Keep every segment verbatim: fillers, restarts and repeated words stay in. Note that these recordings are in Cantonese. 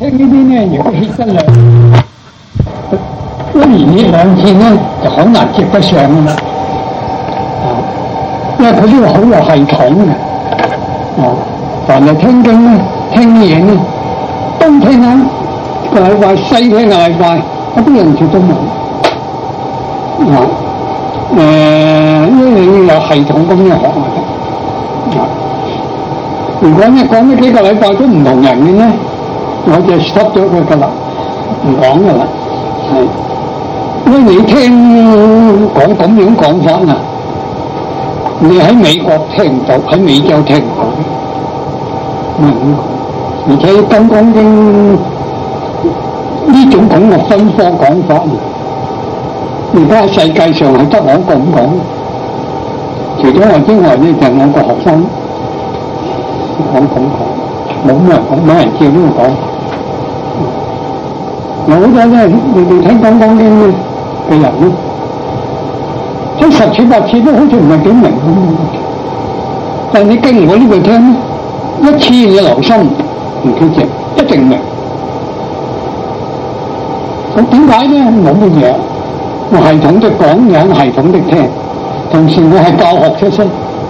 聽呢啲咧，如果起身兩一年呢兩次咧，就好難接得上噶啦。啊，因為佢呢個好有系統嘅。啊，凡係聽經咧、聽嘢咧，東聽下個禮拜，西聽個禮拜，一啲人絕都冇。啊，誒、呃，因為你要有系統咁樣學嚟嘅。啊，如果咧講咗幾個禮拜都唔同人嘅咧，我就 stop 咗佢噶啦，唔講噶啦，係。因為你聽講咁樣講法啊，你喺美國聽唔到，喺美洲聽唔到，唔係咁講。而且《金剛經》呢種咁嘅分科講法，而家世界上係得我一個咁講，除咗我之外咧，就係我個學生講咁講，冇咩人講，冇人照呢個講。有好多咧，你哋睇《金剛經》咧嘅人咧，聽十次八次都好似唔係幾明咁。但係你跟我呢度聽咧，一次你留心唔缺席，一定明。咁點解咧？冇乜嘢，我系統的講嘢，系統的聽，同時我係教學出身。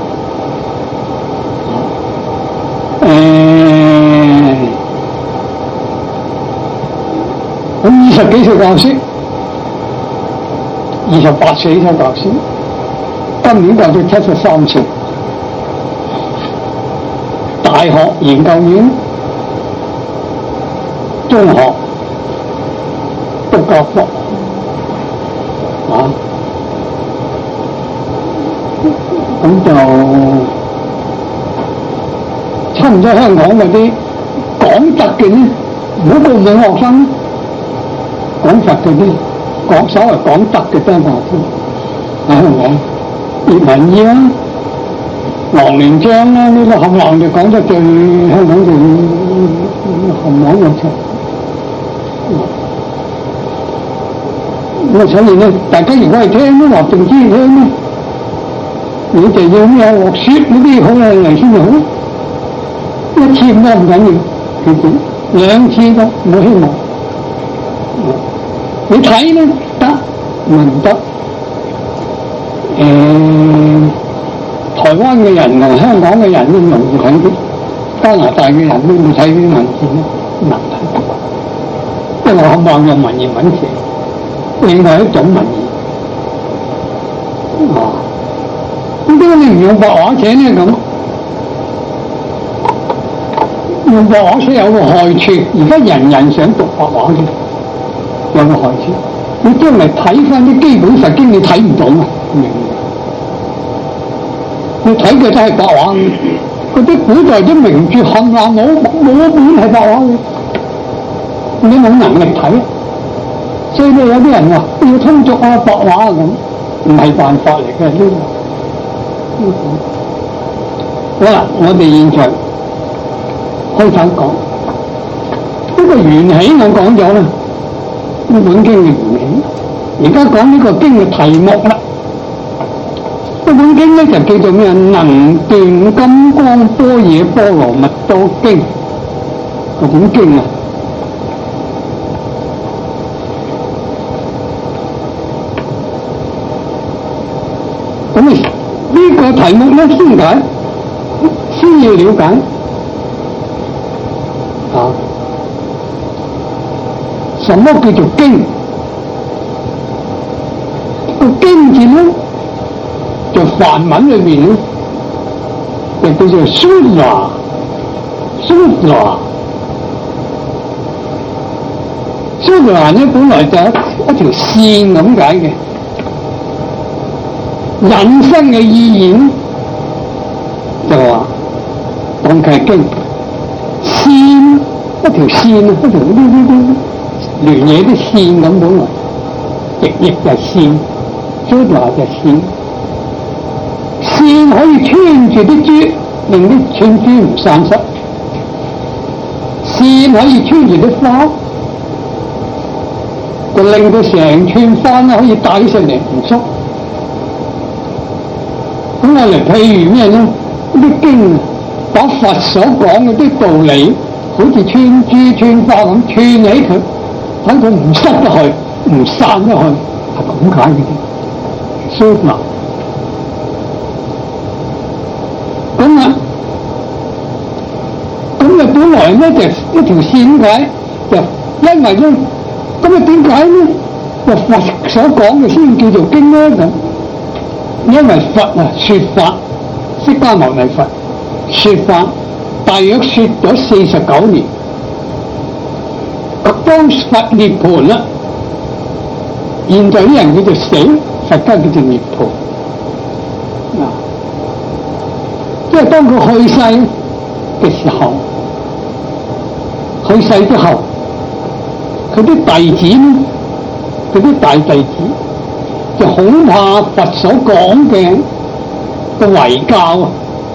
誒、呃，咁二十幾歲教書，二十八歲先教書，今年教到七十三歲，大學研究院、中學都教課，啊，咁就差唔多香港嗰啲講佛嘅咧，嗰個唔係學生，講佛嗰啲，講所謂講德嘅都係學生，係咪？葉文義啦、黃連章啦，呢個冚唪唥就講得最香港最冚唪唥嘅出。咁啊，所以咧，大家如果係聽咧，話定知聽咧，你就要咩學説嗰啲好嚟先好。一次都唔緊要，其實兩次都冇希望。你睇咧得，唔得？誒、呃，台灣嘅人同香港嘅人都容易睇啲，加拿大嘅人都會睇啲文字咧難睇，因為我冚唪唥用文言文寫，另外一種文言。啊，咁點解你唔用白話寫咧咁？用白話寫有個害處，而家人人想讀白話嘅，有個害處。你將嚟睇翻啲基本佛經，你睇唔到啊！明唔明？你睇嘅都係白話，嗰啲古代啲名著冚唪唥冇冇一本係白話嘅，你冇能力睇。所以咧，有啲人話要通俗啊白話咁，唔係辦法嚟嘅呢個。好啦，我哋現在開始講呢個緣起，我講咗啦，呢本經嘅緣起。而家講呢個經嘅題目啦，呢本經咧就叫做咩啊？能斷金剛般若波羅蜜多經，嗰本經啊。咁啊，呢個題目咧先解，先要了解。啊，什麼叫做經？個經字咧，就梵文裏面咧，就叫做 Sutra Sutra Sutra 咧，本來就係一條線咁解嘅，引申嘅意義咧，就話講佢係經。線一條線啊，一條呢呢呢亂嘢啲線咁本來，亦亦就係線，所以話就係線。線可以穿住啲珠，令啲串珠唔散失；線可以穿住啲花，就令到成串花咧可以帶上嚟唔縮。咁我嚟譬如咩咧？啲經把佛所講嘅啲道理好似串珠串花咁串起佢，睇佢唔失得去，唔散得去，係咁解嘅啫。蘇拿咁啊，咁啊本來咧就一條線解，就因為咧，咁啊點解咧？就佛所講嘅先叫做經咧咁，因為佛啊說法，釋迦牟尼佛說法，大約說咗四十九年。當佛涅槃啦，現在啲人叫做死，佛家叫做涅槃。啊，即係當佢去世嘅時候，去世之後，佢啲弟子咧，佢啲大弟子就好怕佛所講嘅嘅遺教啊，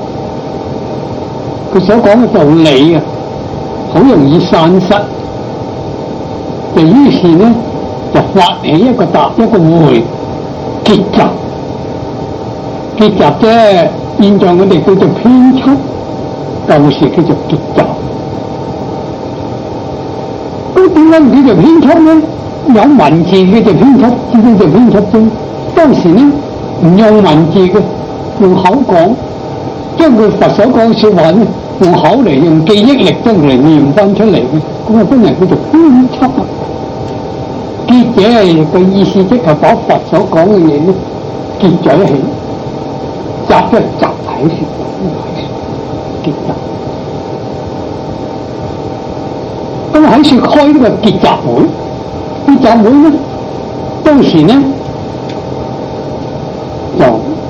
佢所講嘅道理啊，好容易散失。就於是咧，就發起一個答一個會結集，結集啫。現在我哋叫做編輯，舊時叫做結集。咁點解唔叫做編輯咧？有文字嘅就編輯，先叫做編輯啫。當時咧唔用文字嘅，用口講，將佢佛所講説話咧，用口嚟，用記憶力將佢嚟念翻出嚟嘅，咁啊真係叫做編輯啊！結者個意思即係把佛所講嘅嘢咧結咗一起，集一集喺説，結集。咁喺説開呢個結集會，結集會咧，當時咧就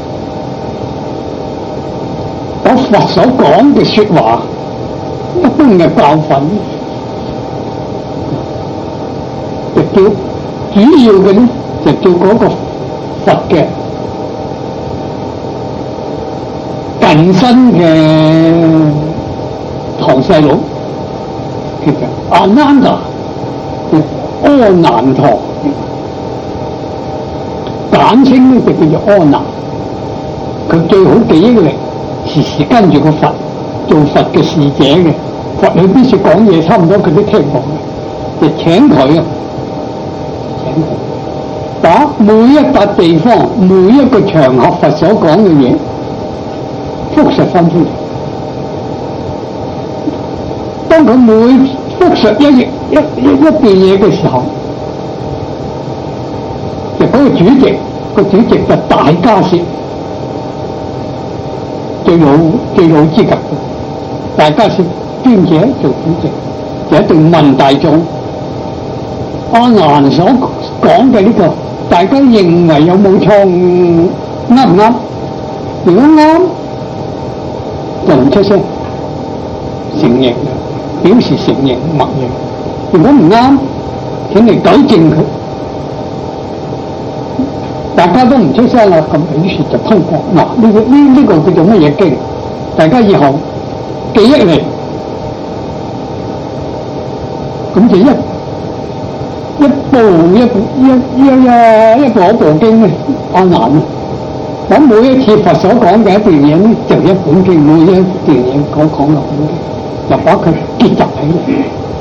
把佛所講嘅説話，一般嘅教訓，就叫主要嘅咧，就叫嗰個佛嘅近身嘅堂細佬，叫做阿難達，叫阿難陀，簡稱咧就叫做阿難。佢最好記憶力，時時跟住個佛做佛嘅侍者嘅，佛喺邊處講嘢，差唔多佢都聽過嘅，就請佢啊。把每一笪地方、每一個場合佛所講嘅嘢複述翻出嚟。當佢每複述一一一一段嘢嘅時候，就嗰個主席，個主席就大迦葉，最老最老資格嘅大迦葉尊者做主席，就一定問大眾。阿難所講嘅呢個，大家認為有冇錯誤？啱唔啱？如果啱，就唔出聲，承認，表示承認默認；如果唔啱，請你糾正佢。大家都唔出聲啦，咁於是就通過。嗱，呢個呢呢個叫做乜嘢經？大家以後記憶嚟，咁就一。一部一部一一一一部一部經咧，阿難啊！咁每一次佛所講嘅一段嘢咧，就一本經；每一段嘢講講落本經，就把佢結集起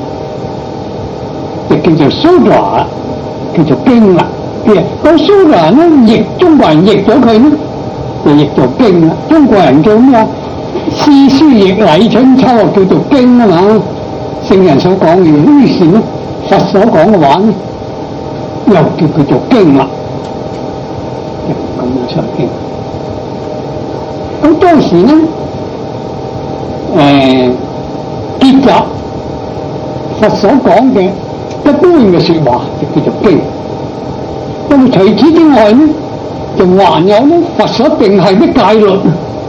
嚟，就叫做蘇拿，叫做經啦。咁蘇拿咧，譯中國人譯咗佢咧，就譯做經啦。中國人叫咩啊？詩書譯禮春秋啊，叫做經啊嘛。聖人所講嘅嘢，於是咧。佛所講嘅話咧，又叫佢做經啦，咁樣出經。咁當時咧，誒、呃、結集佛所講嘅一般嘅説話，就叫做經。咁除此之外咧，就還有咧佛所定係啲戒律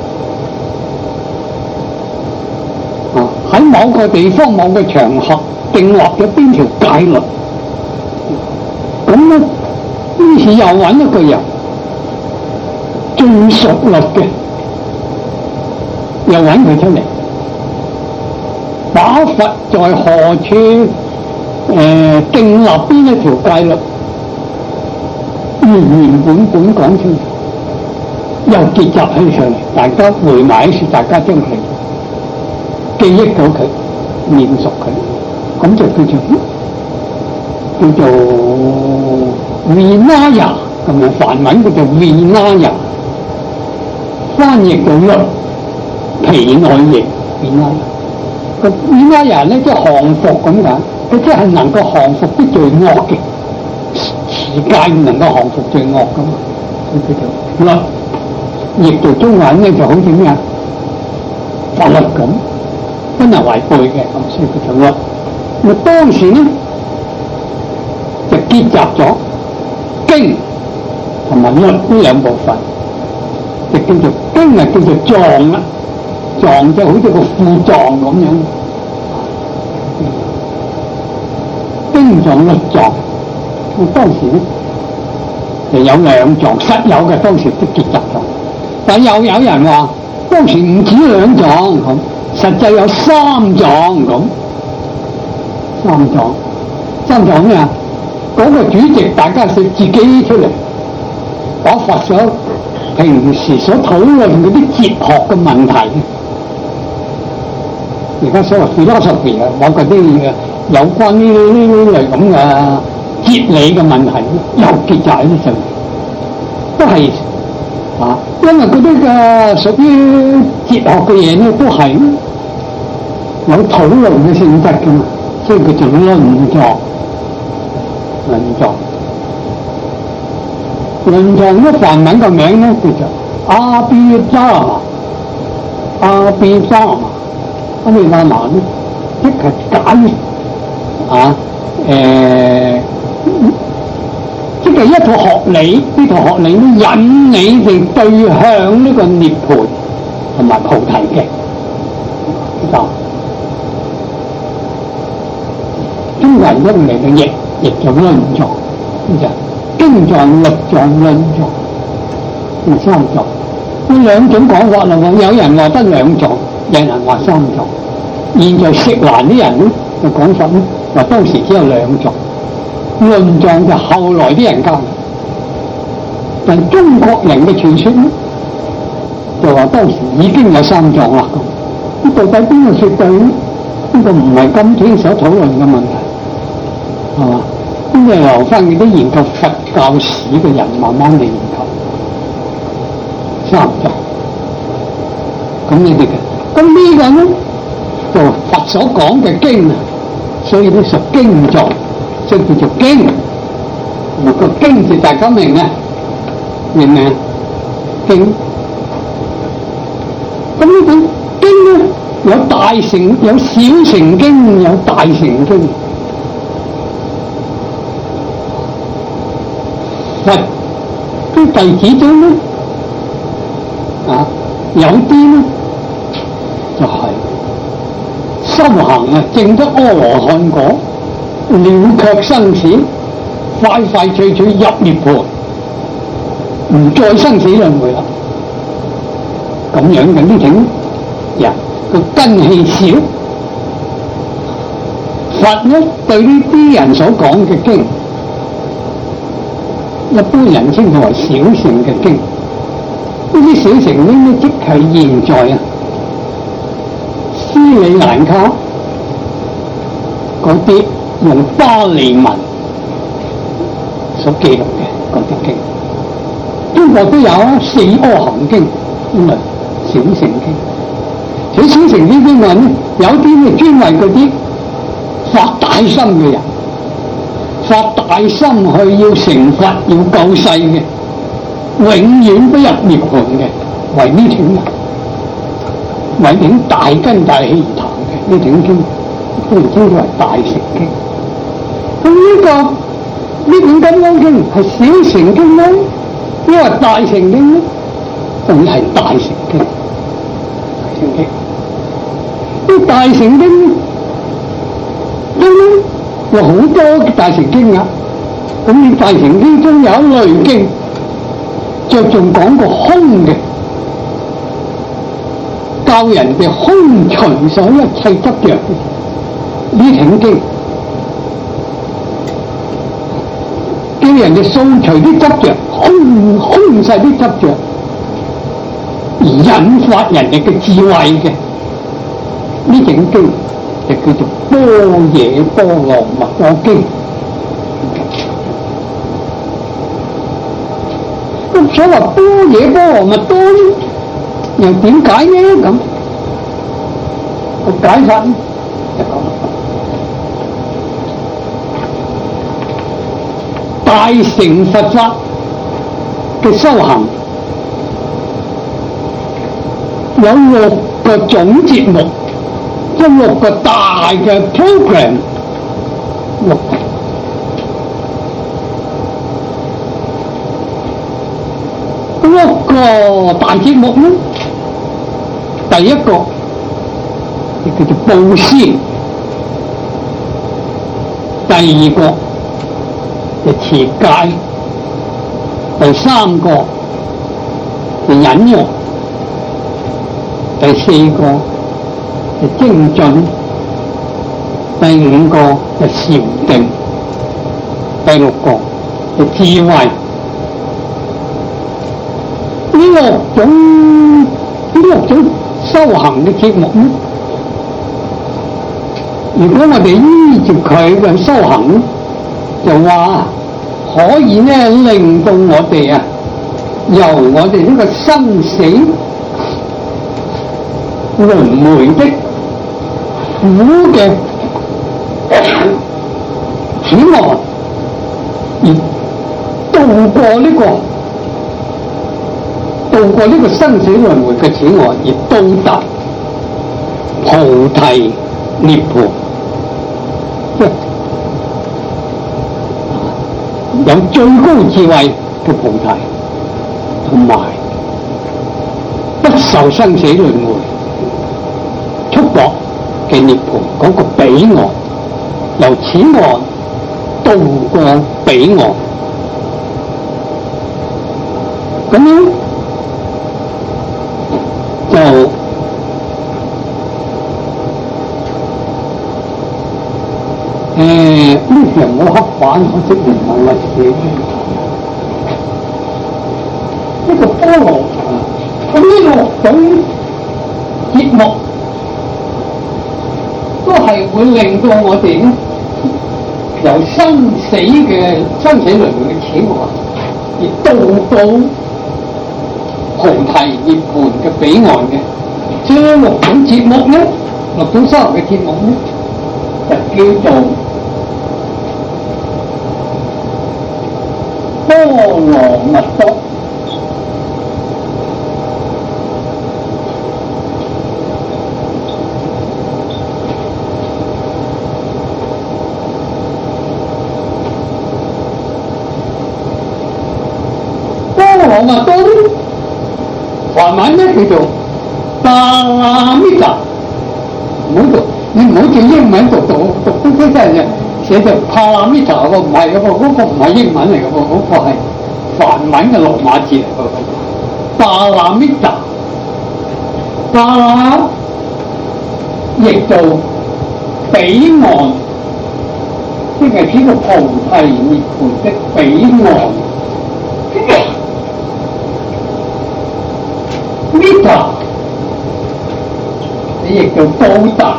啊，喺某個地方、某個場合。定立咗邊條戒律，咁咧，於是又揾一個人最熟律嘅，又揾佢出嚟，把佛在何處誒、呃、定立邊一條戒律，原原本本講清楚，又結集起上嚟，大家回埋一處，大家將佢記憶到佢。 念熟佢，咁就叫做叫做 Vinaya 咁樣，梵文叫做 Vinaya， 翻譯到律皮內譯 Vinaya。個 Vinaya 咧即係降服咁解，佢即係能夠降服啲罪惡嘅，持戒唔能夠降服罪惡噶嘛，佢叫做律。譯做中文咧就好似咩啊法律咁，不能違背嘅，咁所以叫做律。咁當時咧就結集咗經同埋律呢兩部分，就叫做經啊，叫做藏啦，藏就好似個副藏咁樣，經藏律藏。咁當時咧就有兩藏，實有嘅，當時都結集咗。但又有人話當時唔止兩藏咁，實際有三藏咁。三藏，三藏咩啊？嗰、那個主席大家是自己出嚟，把佛所平時所討論嗰啲哲學嘅問題，而家所謂 philosophy 啊，某嗰啲嘅有關呢呢類咁嘅哲理嘅問題，又結集喺呢度，都係啊，因為嗰啲嘅屬於哲學嘅嘢咧，都係有討論嘅性質嘅嘛，所以佢就論藏。論藏，論藏咧梵文個名咧叫做阿毗達摩，阿毗達摩，阿毗達摩咧即係解啊誒、呃，即係一套學理，呢套學理咧引你哋對向呢個涅槃同埋菩提嘅，知道？經為一嚟嘅譯。亦就論藏，就經藏、律藏、論藏，咁三藏。呢兩種講法啦喎，有人話得兩藏，有人話三藏。現在釋蘭啲人咧嘅講法咧，話當時只有兩藏，論藏就後來啲人加嘅。但中國人嘅傳說咧，就話當時已經有三藏啦。咁到底邊個説對咧？呢個唔係今天所討論嘅問題。係嘛？咁你留翻嗰啲研究佛教史嘅人慢慢嚟研究，三藏。咁你哋嘅，咁呢個咧就佛所講嘅經啊，所以咧屬經藏，所以叫做經。咁個經字大家明啊？明唔明啊？經。咁呢本經咧有大乘，有小乘經，有大乘經。佛啲弟子中咧，啊有啲咧就係、是、修行啊，證得阿羅漢果，了卻生死，快快脆脆入涅槃，唔再生死輪迴啦。咁樣嘅呢種人個根氣少，佛咧對呢啲人所講嘅經，一般人稱佢為小乘嘅經。呢啲小乘經咧，即係現在啊斯里蘭卡嗰啲用巴利文所記錄嘅嗰啲經，中國都有啊，四阿含經咁啊，小乘經。喺小乘經經文咧，有啲咧專為嗰啲發大心嘅人。發大心去要成佛要救世嘅，永遠不入涅槃嘅，為呢種人，為呢大根大氣而談嘅呢種經，都係稱之為大乘經。咁呢、這個呢本金剛經係小乘經咧，因為大乘經咧，就會係大乘經。大乘經，啲大乘經咧，經咧。有好多嘅大乘經啊，咁你大乘經中有一類經，着重講個空嘅，教人哋空除所一切執着呢種經，叫人哋掃除啲執着，空空晒啲執着，而引發人哋嘅智慧嘅呢種經， 就叫做般若波羅蜜多經。咁所謂般若波羅蜜多呢，又點解呢？咁個解法呢就講大乘佛法嘅修行有六個總節目，即六個大嘅 program， 六個六個大節目呢，第一個就叫做布施，第二個就持戒，第三個就忍辱，第四個就精進，第五個就禪定，第六個就智慧。呢六種呢六種修行嘅節目呢，如果我哋依住佢嘅修行，就話可以咧令到我哋啊，由我哋呢個生死輪迴的苦嘅此岸，而渡過呢、這個渡過呢個生死輪迴嘅此岸，而到達菩提涅槃，即係有最高智慧嘅菩提，同埋不受生死輪迴束縛嘅涅槃嗰個彼岸，由此岸渡過彼岸，咁樣就誒呢條冇黑板，我即係冇乜寫呢個菠蘿。咁呢六種節目都係會令到我哋咧由生死嘅生死輪迴嘅此岸，而渡到菩提涅槃嘅彼岸嘅。即係六種節目咧，六種修行嘅節目咧，就叫做波羅蜜多。波羅蜜多咧，梵文咧叫做巴拉米達，唔好讀，你唔好照英文讀讀讀讀出真嘅，寫做帕拉米達喎，唔係嘅噃，嗰個唔係英文嚟嘅噃，嗰個係梵文嘅羅馬字嚟嘅。巴拉米達，巴拉譯做彼岸，即係指個菩提涅槃的彼岸。Mita， 你亦叫到達，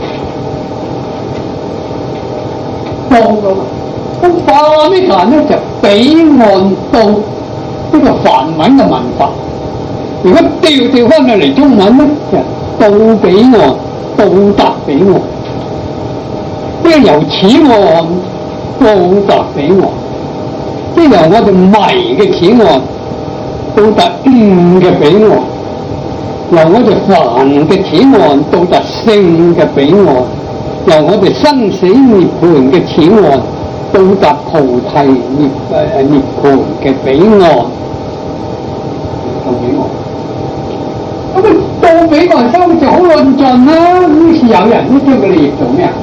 到噶嘛？咁巴拉米達咧就彼岸到呢個梵文嘅文法。如果調調翻去嚟中文咧，就到彼岸，到達彼岸，即係由此岸到達彼岸，即係由我哋迷嘅此岸到達悟嘅彼岸。由我哋凡嘅此岸到達聖嘅彼岸，由我哋生死涅槃嘅此岸到達菩提涅誒涅槃嘅彼岸，到彼岸。咁啊，到彼岸收就好論盡啦。於是有人咧將佢哋譯做咩啊？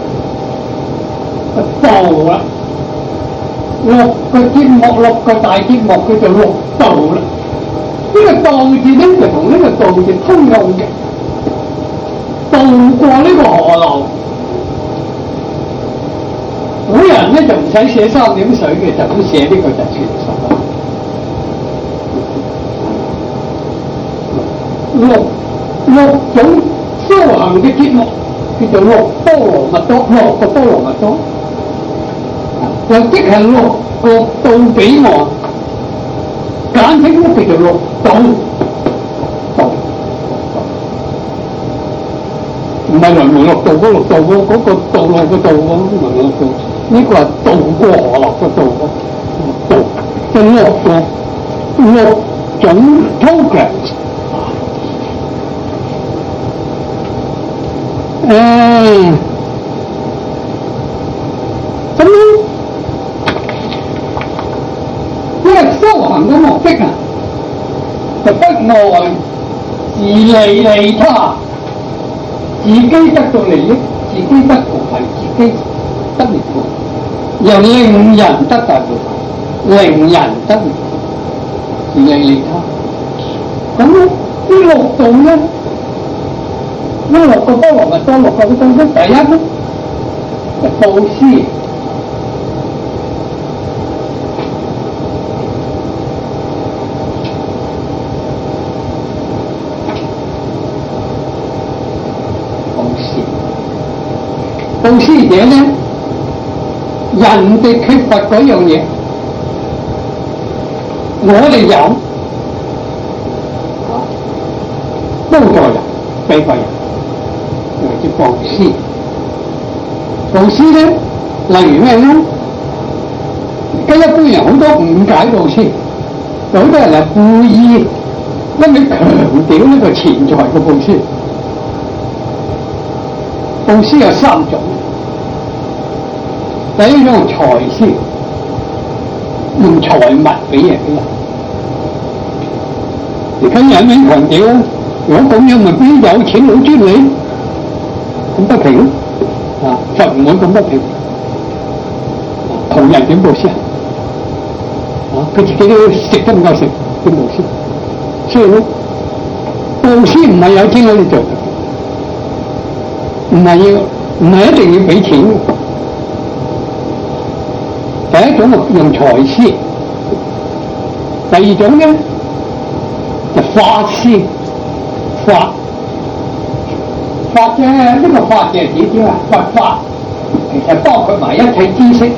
道啦，六個節目，六個大節目叫做六道啦。呢個道字咧就同呢個道字通用嘅，渡過呢個河流。古人咧就唔使寫三點水嘅，就咁寫呢個就全熟啦。六六種修行嘅節目， 叫做六波羅蜜多，六個波羅蜜多，又即係六個到彼岸，簡稱都叫做六道。道唔係輪迴六道嗰六道嗰嗰個道路嘅道喎，輪迴六道呢個係渡過河流嘅道喎，道即係六個六種 programs。誒，咁呢個修行嘅目的啊，就不外自利利他，自己得到利益，自己得菩提，自己得涅槃，又令人得大菩提，令人得涅槃，自利利他。咁呢呢六道咧？呢六個波羅蜜多六個嘅東西，第一咧就布施，布施，布施者咧，人哋缺乏嗰樣嘢，我哋有，幫助人，俾個人。叫布施，布施咧，例如咩咧？而家一般人好多誤解布施，有好多人係故意因為強調呢個錢財嘅布施。布施有三種，第一種係財施，用財物俾人嘅人。而家人哋強調啊，如果咁樣咪邊有錢佬專利？咁不平啊，就唔會咁不平。窮人點布施啊？啊，佢自己都食得唔夠食，點布施？所以咧，布施唔係有錢佬嚟做嘅，唔係要，唔係一定要俾錢。第一種用財施，第二種咧就法施，法。法嘅呢、這個法嘅指點啊，佛法其實包括埋一切知識，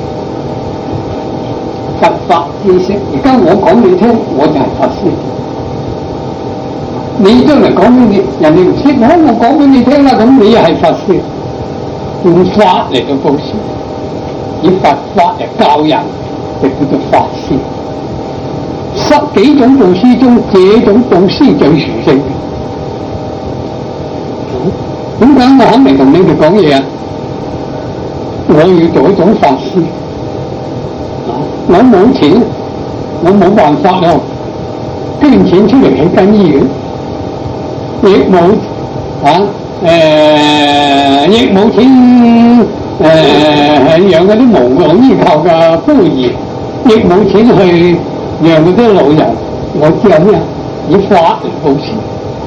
佛法知識。而家我講你聽，我就係法師。你將嚟講俾你，人哋唔識，我我講俾你聽啦，咁你又係法師，用法嚟到布施，以佛法嚟教人，就叫做法師。十幾種布施中，這種布施最殊勝。點解我肯嚟同你哋講嘢啊？我要做一種法師，我冇錢，我冇辦法咯，捐錢出嚟起間醫院，亦冇啊誒，亦冇錢誒係養嗰啲無老依靠嘅孤兒，亦冇錢去養嗰啲老人，我只有咩？以法嚟布施，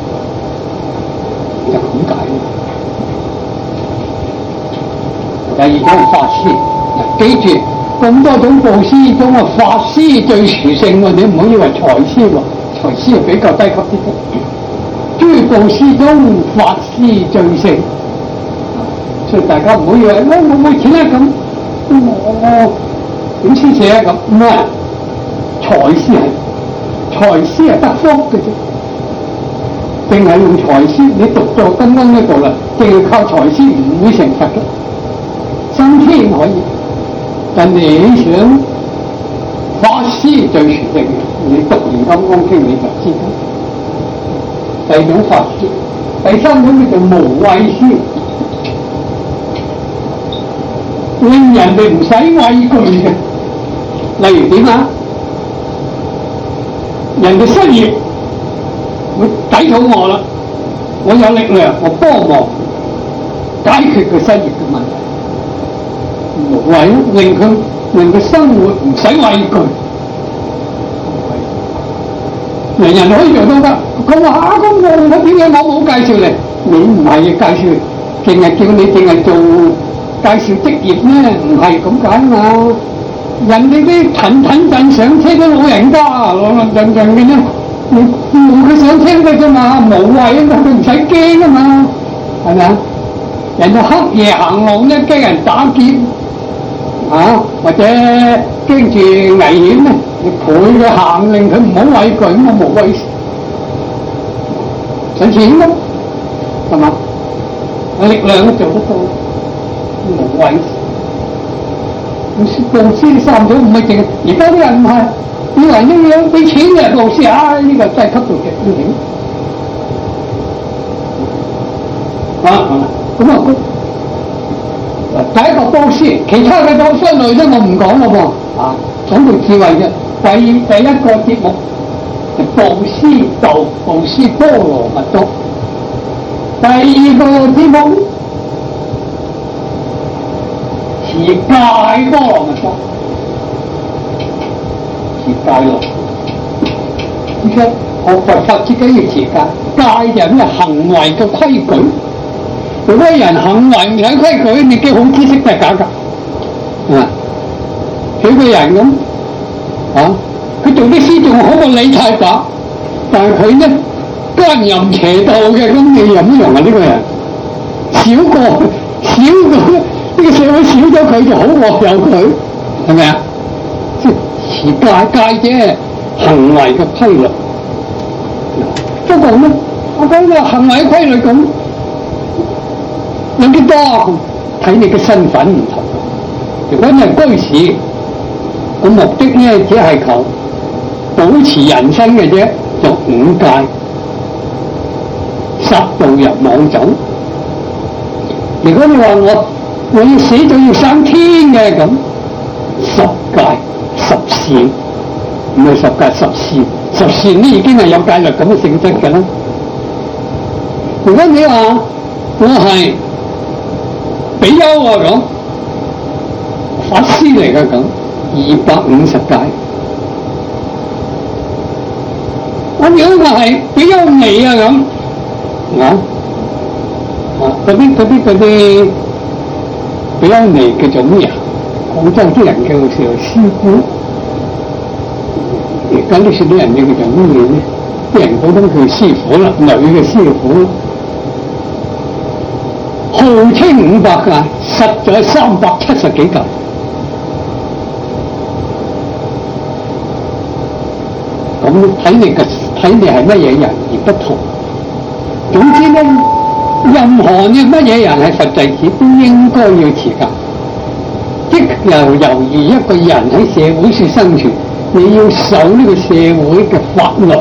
就咁解。第二種法施，記住咁多種布施中嘅法施最殊勝喎，你唔好以為財施喎，財施係比較低級啲嘅。諸布施中法施最勝，所以大家唔好以為我我冇錢啊咁，我點施捨啊咁，唔係財施係財施係得福嘅啫，淨係用財施，你讀咗剛剛呢度啦，淨係靠財施唔會成佛嘅。升天可以，但你想法施最殊勝嘅，你讀完《金剛經》你就知道。第二種法施，第三種叫做無畏施，令人哋唔使畏懼嘅。例如點啊？人哋失業，會抵肚我啦，我有力量，我幫忙解決佢失業嘅問題。無畏，令佢令佢生活唔使畏懼，人人可以做到噶。佢話啊，咁我我點解我冇介紹你？你唔係介紹，淨係叫你淨係做介紹職業咩？唔係咁解嘛。人哋啲騰騰震上車啲老人家，老老震震嘅啫，你扶佢上車嘅啫嘛，無畏啊嘛，佢唔使驚啊嘛，係咪啊？ 人哋黑夜行路咧，驚人打劫啊，或者驚住危險咧，你陪佢行，令佢唔好畏懼，咁我無謂使錢咯，係嘛？我力量都做得到，無謂。布施三種唔係淨，而家啲人唔係，以為呢樣俾錢嘅布施，啊呢、這個低級到極都點？啊咁啊，第一個布施，其他嘅布施類咧我唔講咯噃，啊講到智慧嘅。第二第一個節目就布施道，布施波羅蜜多。第二個節目持戒波羅蜜多，持戒咯。而且學佛法自己要持戒，戒就係咩行為嘅規矩。如果人行為唔睇規矩，你幾好知識都係假㗎。啊，幾個人咁啊，佢做啲事仲好過李太白，但係佢咧奸淫邪道嘅，咁你有乜用啊？呢、這個人少過少過呢、這個社會少咗佢就好過有佢，係咪啊？即係持戒戒啫，行為嘅規律。不過咧，我講個行為規律咁。有幾多睇你嘅身份唔同。如果你係居士，個目的咧只係求保持人身嘅啫，就五戒，殺盜淫妄酒。如果你話我我要死咗要升天嘅咁，十戒十善，唔係十戒十善，十善咧已經係有戒律咁嘅性質嘅啦。如果你話我係比丘啊咁，法師嚟噶咁，二百五十戒。我如果係比丘尼啊咁，啊啊嗰啲嗰啲嗰啲比丘尼叫做咩啊？廣州啲人叫做師傅，而家呢啲啲人叫做咩嘢咧？啲人普通叫師傅啦，女嘅師傅。號稱五百戒，實在三百七十幾戒。咁睇你嘅睇你係乜嘢人而不同。總之咧，任何嘅乜嘢人係佛弟子都應該要持戒。即又猶如一個人喺社會上生存，你要守呢個社會嘅法律。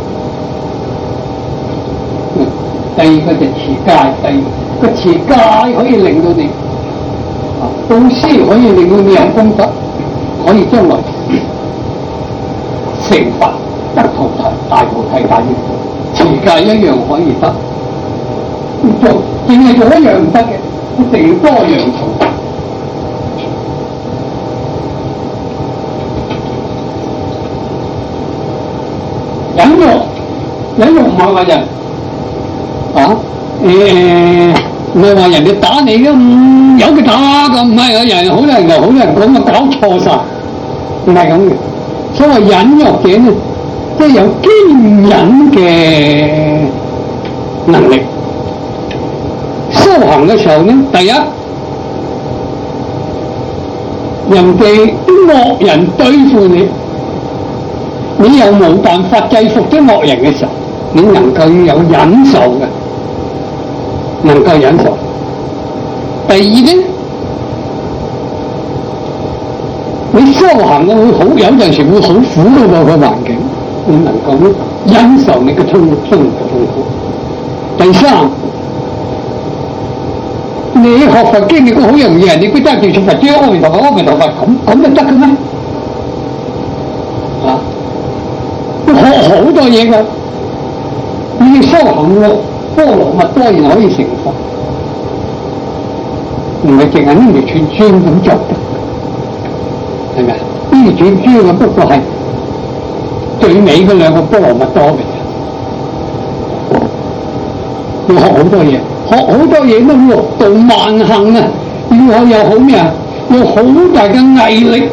嗯、第二個就持戒，第二個持戒可以令到你啊，布施可以令到你有功德，可以將來成佛得菩提大菩提大願。持戒一樣可以得，做淨係做一樣唔得嘅，一定要多樣做。忍辱，忍辱唔係話人啊，誒唔係話人哋打你嘅，嗯、有佢打㗎，唔係啊！人好多人就好多人講啊，搞錯晒，唔係咁嘅。所謂忍辱者咧，即係有堅忍嘅能力。修行嘅時候咧，第一，人哋啲惡人對付你。你又冇辦法制服啲惡人嘅時候，你能夠有忍受嘅，能夠忍受。第二咧，你修行嘅會好，有陣時會好苦嘅個環境，你能夠忍受你嘅痛痛痛苦。第三，你學佛經你都好容易啊！你覺得叫做佛經阿彌陀佛阿彌陀佛咁咁就得嘅咩？啊！學好多嘢㗎，你修行咯，波羅蜜多然可以成佛，唔係淨係呢條串串咁做得，係咪啊？呢條串串嘅不過係最尾嗰兩個波羅蜜多嘅啫，要學好多嘢，學好多嘢都六度萬行啊！要有好咩啊？要好大嘅毅力，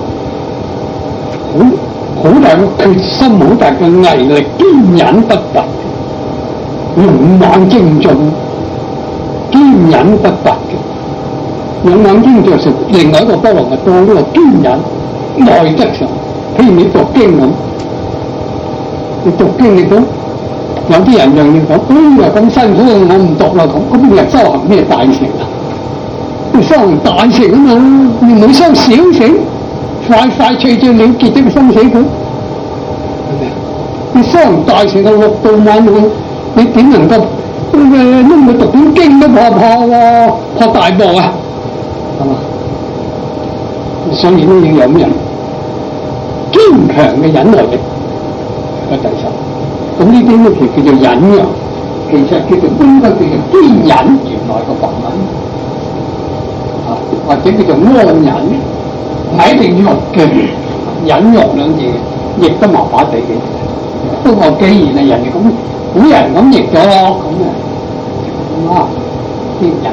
好。好大嘅決心，好大嘅毅力，堅忍不拔，勇猛精進， 堅忍不拔嘅。兩眼經就成另外一個波羅蜜多呢個堅忍內德上，譬如你讀經咁，你讀經你講有啲人又要講，哎呀咁辛苦我唔讀啦咁，咁你係修行咩大成啊？你修行大成啊嘛，你唔好修小成，快快脆脆了結咗個生死佢，係咪啊？你修行大成到六度萬行，你點能夠誒都唔會讀本經都破破喎，破大步啊，係嘛？所以都要有咩人堅強嘅忍耐力個第十。咁呢啲咧其實叫做忍讓，其實叫做應該叫做堅忍，原來個法文啊，或者叫做安忍，唔係一定要嘅忍讓兩字，亦都麻麻地嘅。不過既然係人哋咁古人咁譯咗咯，咁啊堅忍。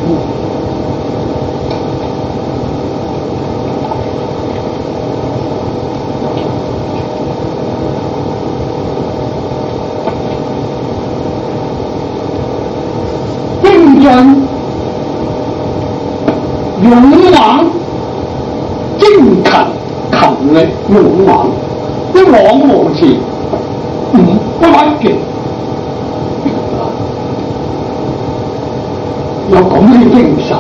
勇猛、精勤、勤力、勇猛，一往無前，唔不屈嘅，有咁嘅精神，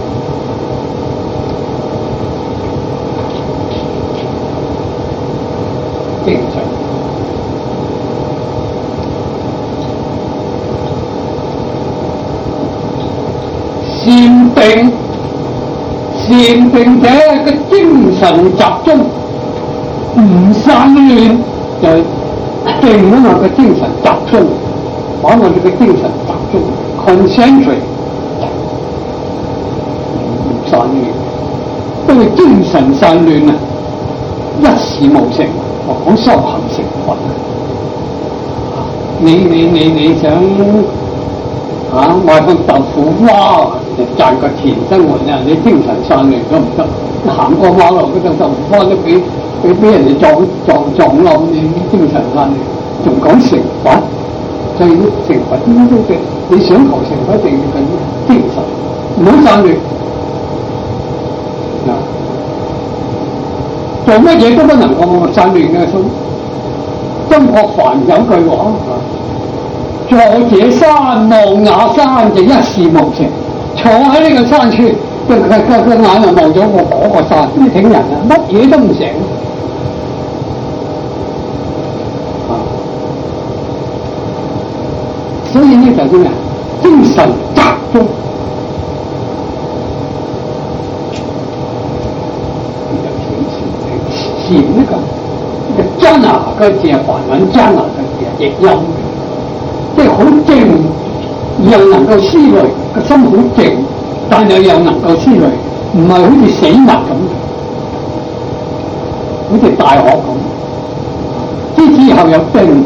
精神。善定，善定者嘅精神集中，唔散亂，就係定啊嘛，個精神集中，把我哋嘅精神集中 concentrate， 唔散亂，因為精神散亂啊，一事無成。我講修行成佛，你你你你想啊賣個豆腐花就賺個錢生活啊！你精神散亂都唔得，行過馬路嗰度豆腐花都俾俾俾人哋撞撞撞冧，你精神散亂，仲講成佛，所以成佛呢啲嘅你想求成佛，一定要緊精神，唔好散亂。嗱，做乜嘢都不能夠散亂嘅心。曾國藩有句話。坐這山望那山就一事無成，坐喺呢個山處，個個個眼就望咗我嗰個山，呢挺人啊，乜嘢都唔成。啊，所以呢就係咩啊？精神集中，禪呢個呢個真啊個字係梵文真啊個字係譯音。即係好靜，又能夠思慮，個心好靜，但係又能夠思慮，唔係好似死物咁，好似大學咁。之之後有定，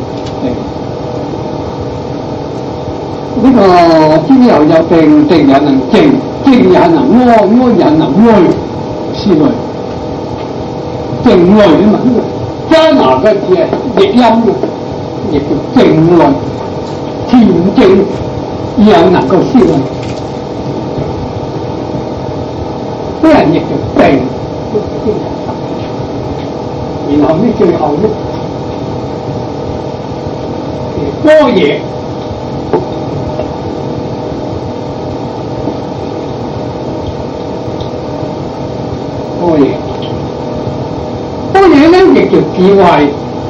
呢、這個之之後有定，定也能靜，靜也能安，安也能慮，思慮，靜慮啊嘛。加拿嘅字係譯音嘅，亦叫靜慮。恬靜又能夠思慮，啲人亦叫定，然後呢最後呢，般若，般若，般若咧亦叫智慧。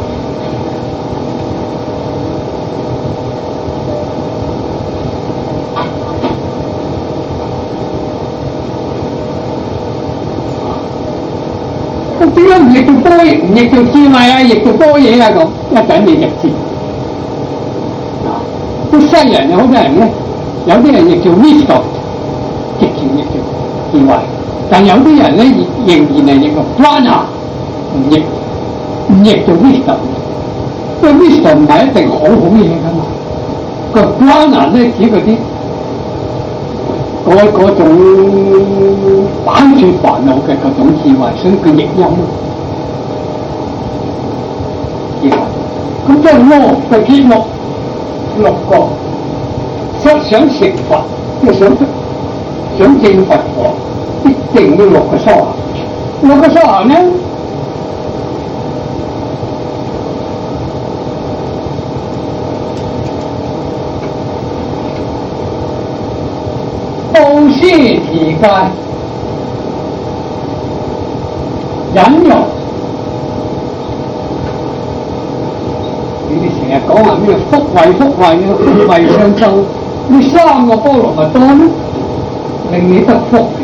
點解唔譯叫般若，唔譯叫智慧啊？譯叫般若啊咁，一陣你就知。啊，啲西人有好多人咧，有啲人譯叫 wisdom， 直情譯叫智慧，但有啲人咧仍然係譯叫 prana， 唔譯唔譯做 wisdom， 因為 wisdom 唔係一定好好嘢噶嘛。個 prana 咧指嗰啲嗰嗰種擺脫煩惱嘅嗰種智慧，所以叫譯音。智慧咁即係六嘅結六六個，想想成佛，即係想想證佛陀，必定要落個修行。落個修行呢，布施、持戒、忍辱，你哋成日講話咩福慧福慧啊，福慧雙修，呢三個波羅蜜多呢，令你得福嘅。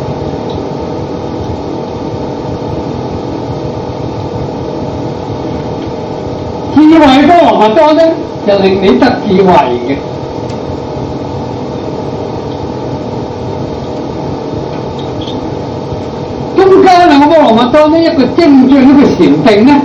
智慧波羅蜜多呢，就令你得智慧嘅。中間兩個波羅蜜多呢，一個精進，一個禪定呢，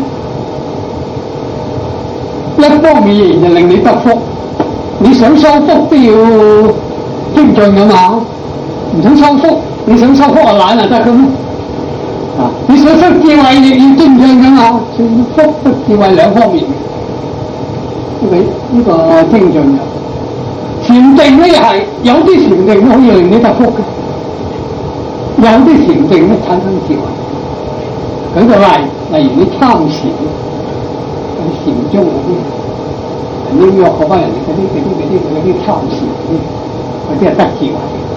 一方面就令你得福。你想修福都要精進噶嘛，唔想修福，你想修福啊懶就得噶嘛。啊，你想修智慧亦要精進噶嘛，所以福得智慧兩方面。呢個呢個精進嘅禪定咧，又係有啲禪定都可以令你得福嘅。有啲禪定咧產生智慧，舉個例，例如你參禪，嗰啲禪宗嗰啲，人約嗰班人嗰啲嗰啲嗰啲嗰啲參禪嗰啲，嗰啲係得智慧。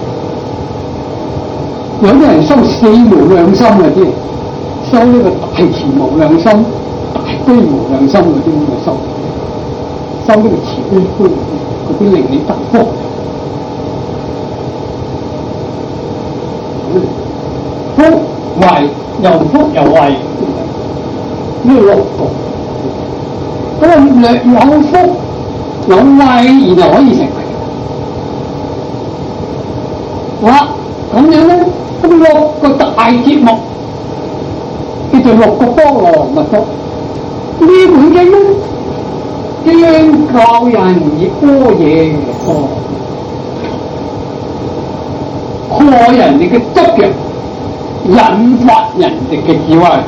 有啲人修四無量心嗰啲，修呢個大慈無量心、大悲無量心嗰啲咁嘅修，修呢個慈悲觀嗰啲，令你得福。福慧又福又慧，呢六個，咁啊有福有慧，然後可以成為。好啦，咁樣咧，咁六個大節目叫做六個波羅蜜多。呢本經咧，經教人以般若波，破人哋嘅執着，引發人哋嘅智慧，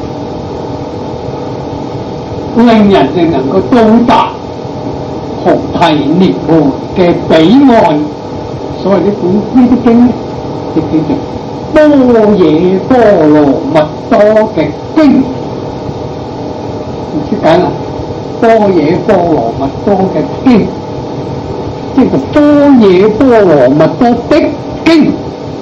令人哋能夠到達菩提涅槃嘅彼岸。所謂呢本呢啲經咧，就叫做般若波羅蜜多嘅經。唔識解啦，般若波羅蜜多嘅經，即係般若波羅蜜多的經。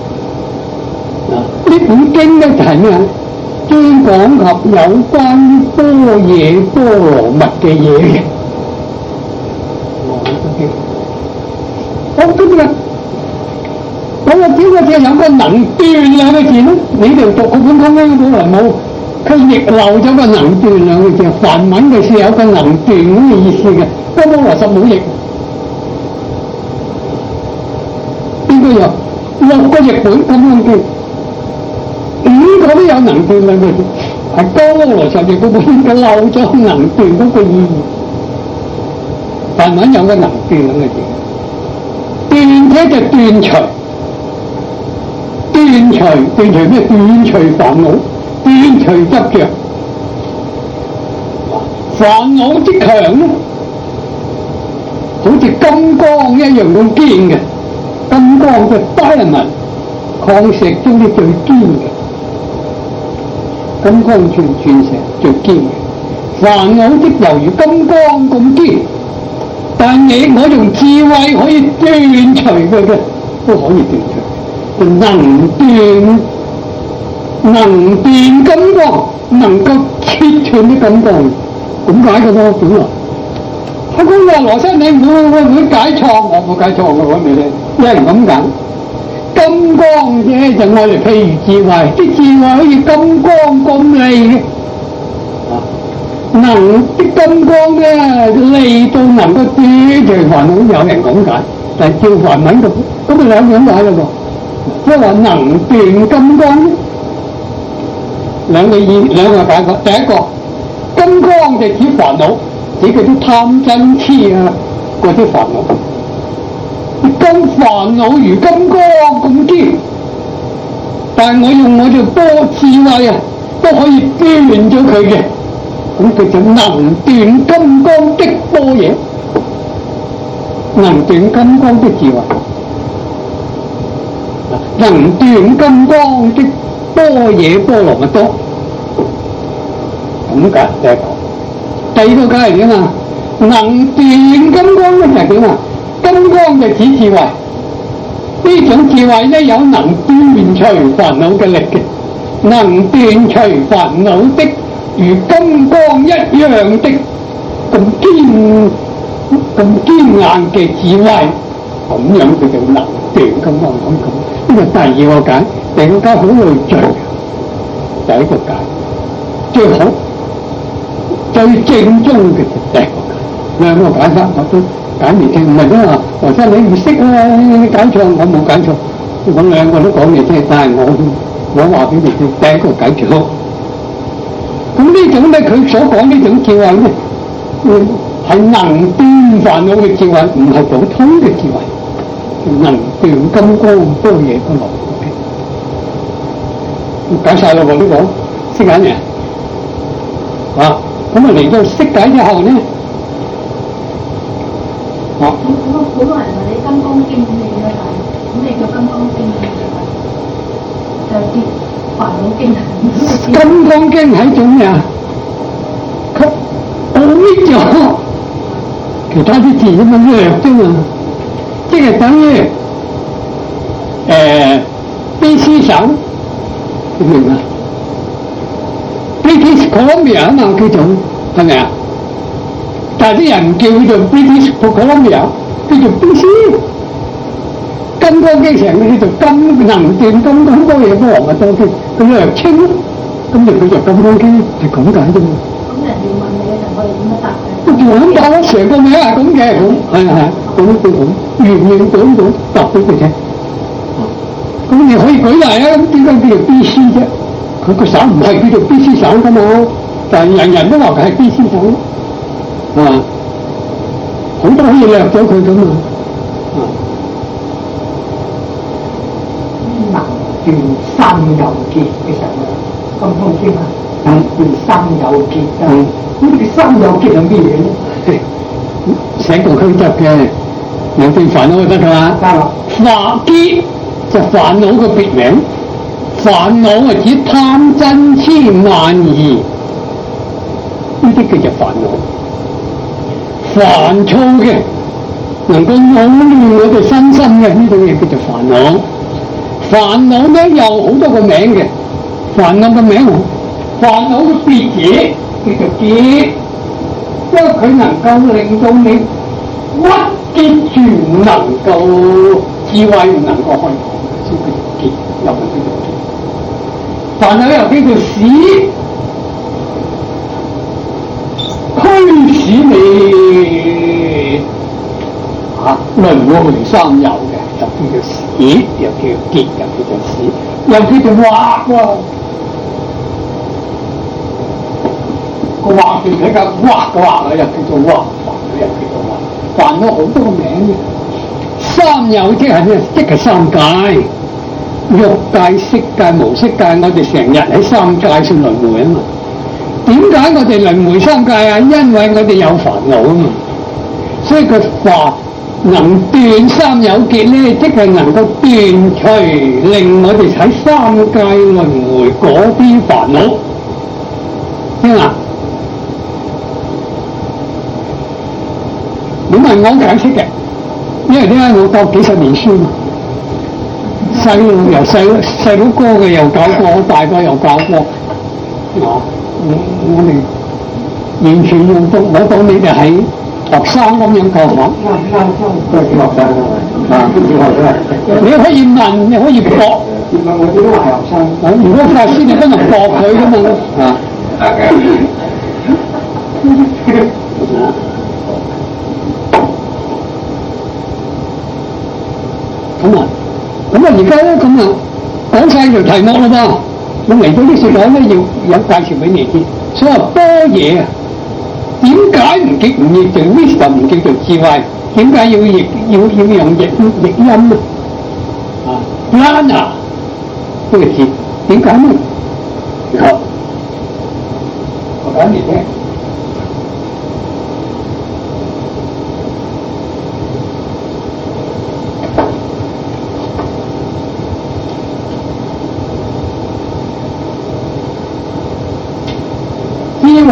呢本經咧就係咩啊？專講及有關於般若波羅蜜嘅嘢嘅。好，跟住啊，咁啊，點解只有個能斷兩個字咧？你哋讀嗰本通經本來冇，佢亦漏咗個能斷兩個字。梵文嘅是有個能斷咁嘅意思嘅，根本來實冇譯。應該有六個譯本咁樣叫。五個都有能斷兩個字，係高羅什譯嗰本嘅漏咗能斷嗰個意義。梵文有個能斷兩個字，斷者就斷除，斷除斷除咩？斷除煩惱，斷除執着。煩惱之強咧，好似金剛一樣咁堅嘅，金剛嘅 diamond，礦石中啲最堅嘅。金剛鑽鑽石最堅嘅，煩惱即猶如金剛咁堅，但你我用智慧可以斷除佢嘅，都可以斷除。能斷能斷金剛，能夠切斷啲金剛，咁解嘅咯，本來。佢講話羅生，你唔會會唔會解錯？我冇解錯，我講俾你，一係咁解。金剛啫，就愛嚟譬如智慧，啲智慧好似金剛咁利嘅，能啲金剛咧利到能夠斷除煩惱，有人咁解，但係照梵文咁，咁咪兩樣解嘞噃，即係話能斷金剛，兩個意兩個解法。第一個，金剛就指煩惱，指佢啲貪嗔癡啊嗰啲煩惱。金煩惱如金剛咁堅，但係我用我條波智慧啊，都可以斷咗佢嘅，咁佢就能斷金剛的般若，能斷金剛的智慧。 能斷金剛的般若波羅蜜多。咁解第一個。第二個梗係點啊？能斷金剛咧就係點啊？金剛就指智慧，呢種智慧咧有能斷除煩惱嘅力嘅，能斷除煩惱的如金剛一樣的咁堅咁堅硬嘅智慧，咁樣佢就能斷金剛咁咁。呢個第二個解，第二個解好累贅，第一個解最好最正宗嘅第一個解，兩個解法我都解未聽，唔係因為何生你唔識啊，你解錯，我冇解錯，我兩個都講你聽，但係我我話俾你聽，第一個解最好。咁呢種咧，佢所講呢種智慧咧，嗯，係能斷煩惱嘅智慧，唔係普通嘅智慧，能斷金剛般若波羅蜜多。解晒咯喎，呢個識解未啊？咁啊嚟到識解之後咧，啊， 咁咁啊，好多人話你《金剛經》咁你啦，咁你叫《金剛經》就係接煩惱經啊。 金剛經係種咩啊？佢補搣咗其他啲字咁樣略啫嘛，即係等於誒卑詩省，你明嘛？British Columbia 啊嘛叫做係咪啊？但係啲人叫佢做 British Columbia，叫做卑詩。金剛經成個叫做金能斷金剛般若波羅蜜多經，佢略稱咯，咁就叫做金剛經，係咁解啫嘛。 咁人哋問你嘅時候，我哋點樣答嘅？ 咁答我成個名係咁嘅，咁係係咁叫咁，原原本本答俾佢聽。咁你可以舉例啊，咁點解叫做 B C 啫？佢個省唔係叫做 B C 省噶嘛，但係人人都話佢係 B C 省，係嘛？好多可以略咗佢噶嘛。 能斷三有結嘅時候咧，金剛經啊，能斷三有結啊。咁佢三有結係咩嘢咧？ 寫個規則嘅，能斷煩惱就得㗎啦。 得啦。 法結就煩惱嘅別名，煩惱係指貪嗔痴慢疑，呢啲叫做煩惱。煩躁嘅，能夠擾亂我哋身心嘅呢種嘢叫做煩惱。煩惱咧有好多個名嘅，煩惱嘅名，煩惱嘅別字叫做結，因為佢能夠令到你鬱結住唔能夠智慧唔能夠開講，所以叫做結，又係叫做結。煩惱又叫做使，驅使你啊輪迴三有嘅。就叫做使，又叫結，又叫做使，又叫做惑喎。個惑字比較惑嘅惑啊，又叫做惑，煩又叫做惑，煩咗好多個名嘅。三有即係咩？即係三界，欲界、色界、無色界。我哋成日喺三界算輪迴啊嘛。點解我哋輪迴三界啊？因為我哋有煩惱啊嘛。所以佢話。能斷三有結咧，即係能夠斷除令我哋喺三界輪迴嗰啲煩惱。聽啊！你問我解釋嘅，因為點解我教幾十年書嘛，細路由細細佬哥嘅又教過，大個又教過，啊！我我哋完全用到，我當你哋係學生咁樣教法， 都係學生啊！學生， 你可以問，你可以駁。 我哋都係學生。 如果法師你不能駁佢噶嘛？啊！咁啊，咁啊，而家咧咁啊，講晒條題目啦噃。我嚟到呢時講咧，要有介紹俾你知。所謂般若啊。點解唔叫唔譯做 wisdom 唔叫做智慧？點解要譯要要用譯譯音啊？啊 ，prana 呢個字點解呢？好，我講你聽。 慧，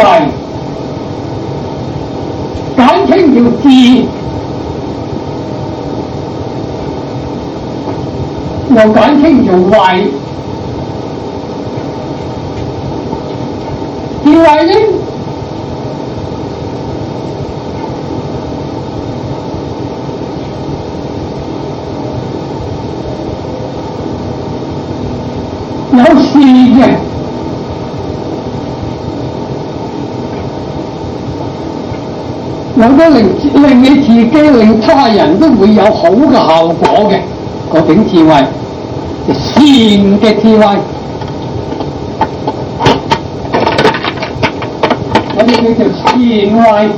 簡稱叫智，又簡稱叫慧。智慧呢，有事嘅，有得令令你自己、令他人都會有好嘅效果嘅嗰種智慧，善嘅智慧，嗰啲叫做善慧。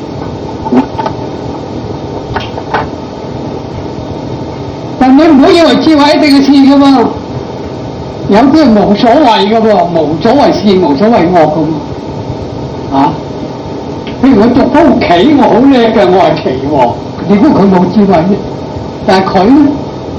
但你唔好以為智慧一定係善噶嘛，有啲係無所謂噶喎，無所謂善，無所謂惡噶嘛，啊！譬如我讀翻棋，我好叻嘅，我係棋王，如果佢冇智慧啫，但係佢咧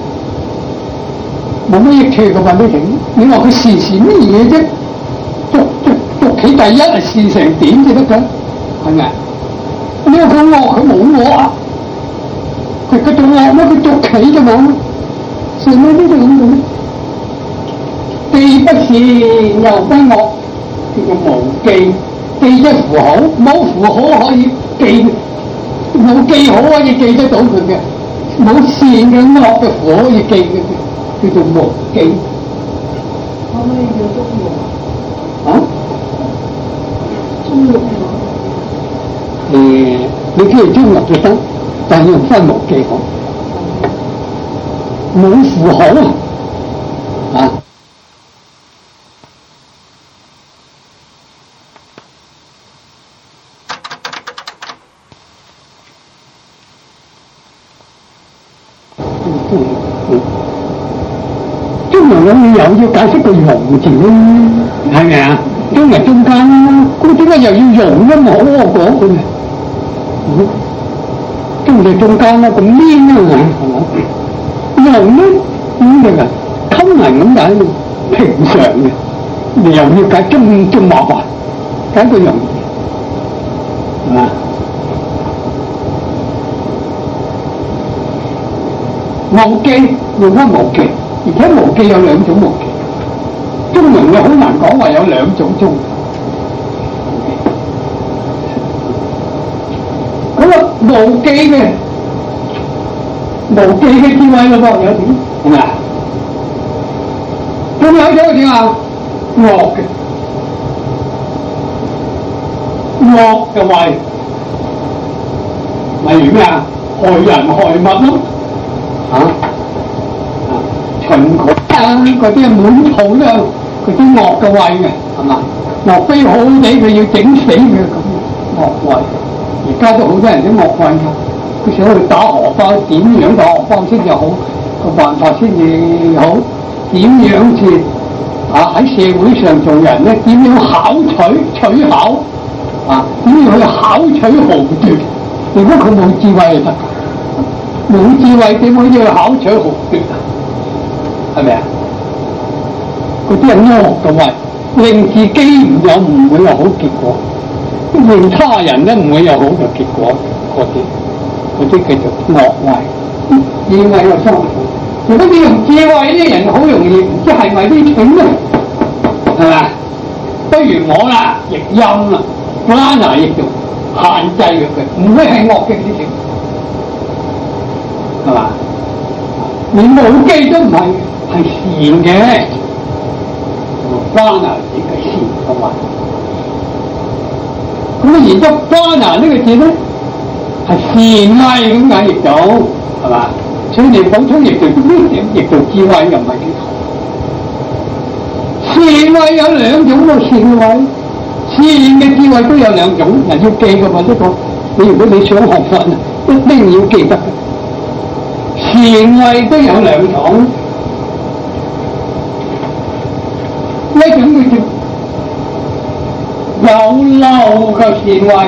冇乜益處嘅話，你點？你話佢試試乜嘢啫？捉捉捉棋第一係試成點至得㗎？係咪？你話佢惡，佢冇惡啊！佢佢做惡咩？佢捉棋啫嘛，算咩呢啲咁嘅？既不善又不惡，叫做無記。記一符號，冇符號可以記，冇記號可以記得到佢嘅，冇善嘅惡嘅符號可以記嘅，叫做無記。 可唔可以叫中庸？ 啊？ 中庸誒、呃，你叫做中庸就得，但係要分無記號，冇符號啊！中庸有理由要解釋個庸字咧，係咪啊？中係中間啦，咁點解又要庸咧？冇我講佢咪？中就中間啦，咁黏啊係嘛？庸咧咁嘅啊，襟人咁解，平常嘅，你又要解中中麻煩，解個庸係嘛？無記用翻無記，而且無記有兩種無記，中庸嘅好難講話有兩種中。咁啊無記嘅無記嘅智慧咯噃，有點係咪啊？咁有咗點啊？惡嘅惡嘅慧，例如咩啊？害人害物咯。啊！秦佢啊，嗰啲係滿肚都嗰啲惡嘅慧嘅，係嘛？莫非好好地佢要整死佢咁惡慧？而家都好多人都惡慧㗎，佢想去打荷包，點樣打荷包先至好？個辦法先至好？點樣先啊？喺社會上做人咧，點樣巧取取巧啊？點樣去巧取豪奪？如果佢冇智慧就得㗎。冇智慧點可以去巧取豪奪啊？係咪啊？嗰啲係惡嘅慧，令自己唔有唔會有好結果，令他人咧唔會有好嘅結果。嗰啲嗰啲叫做惡慧。智慧有雙重，如果你用智慧啲人好容易唔知係咪啲蠢咧，係咪？不如我啦，亦陰啦，關嗱亦做限制佢嘅，唔會係惡嘅事情。係嘛？連無記都唔係，係善嘅，關啊亦係善嘅慧。咁啊，然之後關啊呢個字咧係善慧咁解譯到，係嘛？所以你普通譯做呢點譯做智慧又唔係幾好。善慧有兩種咯，善慧善嘅智慧都有兩種，人要記嘅嘛呢個。你如果你想學法啊，一定要記得嘅。善慧都有兩種，一種叫做有漏嘅善慧。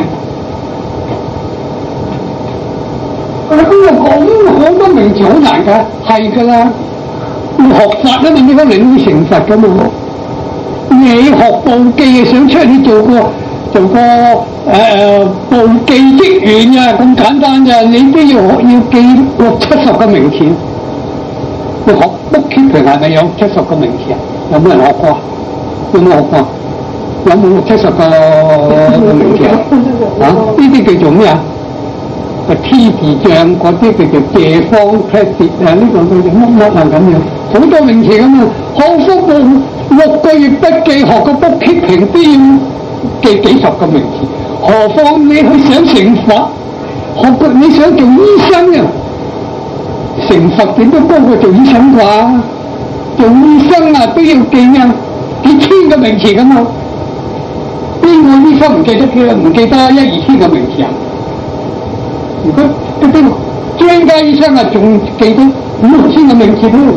佢咁又講好多名詞好難㗎，係㗎啦。學法咧，你點解你會成佛㗎嘛？你學報記想出去做個做個誒誒簿記職員啊，咁簡單咋？你都要要記六七十個名詞。你學 bookkeeping 係咪有七十個名詞啊？有冇人學過？有冇學過？有冇六七十個名詞啊？啊？呢啲叫做咩啊？個 T 字帳嗰啲叫做借方 credit 啊，呢個叫做乜乜啊咁樣，好多名詞咁啊。學福部六個月筆記學個 bookkeeping 都要記幾十個名詞，何況你去想成佛，學個你想做醫生啊？成佛點都高過做醫生啩？做醫生啊都要記啊幾千個名詞咁啊！邊個醫生唔記得嘅？唔記得一二千個名詞啊？如果嗰啲專家醫生啊，仲記得五六千個名詞咯。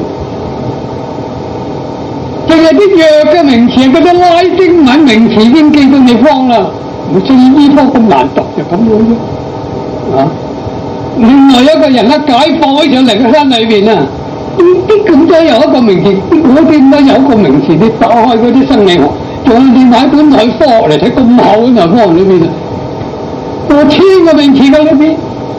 淨係啲藥嘅名詞，嗰啲拉丁文名詞已經記到你慌啦。唔似醫科咁難讀就咁樣啫。啊！另外一個人咧解放起上嚟嘅山裏邊啊，啲咁多有一個名詞，啲嗰啲咁多有一個名詞，你打開嗰啲生理學，仲有你買本內科學嚟睇咁厚嘅內科學裏邊啊，過千個名詞喺裏邊。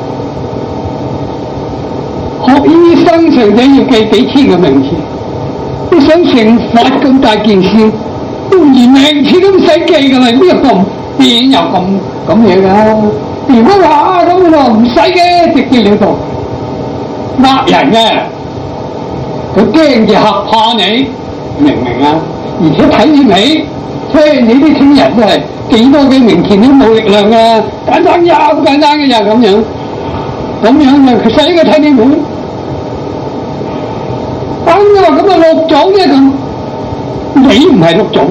學醫生成日要記幾千個名詞，你想成佛咁大件事，都連名詞都唔使記㗎啦，邊有咁邊有咁咁嘢㗎？如果話咁就唔使嘅，直接了當，呃人嘅，佢驚住嚇怕你，明唔明啊？而且睇住你，聽你啲聽人都係幾多嘅名詞都冇力量㗎，簡單又簡單嘅就咁樣，咁樣嘅佢使佢睇你冇。咁你話咁啊六祖啫咁，你唔係六祖，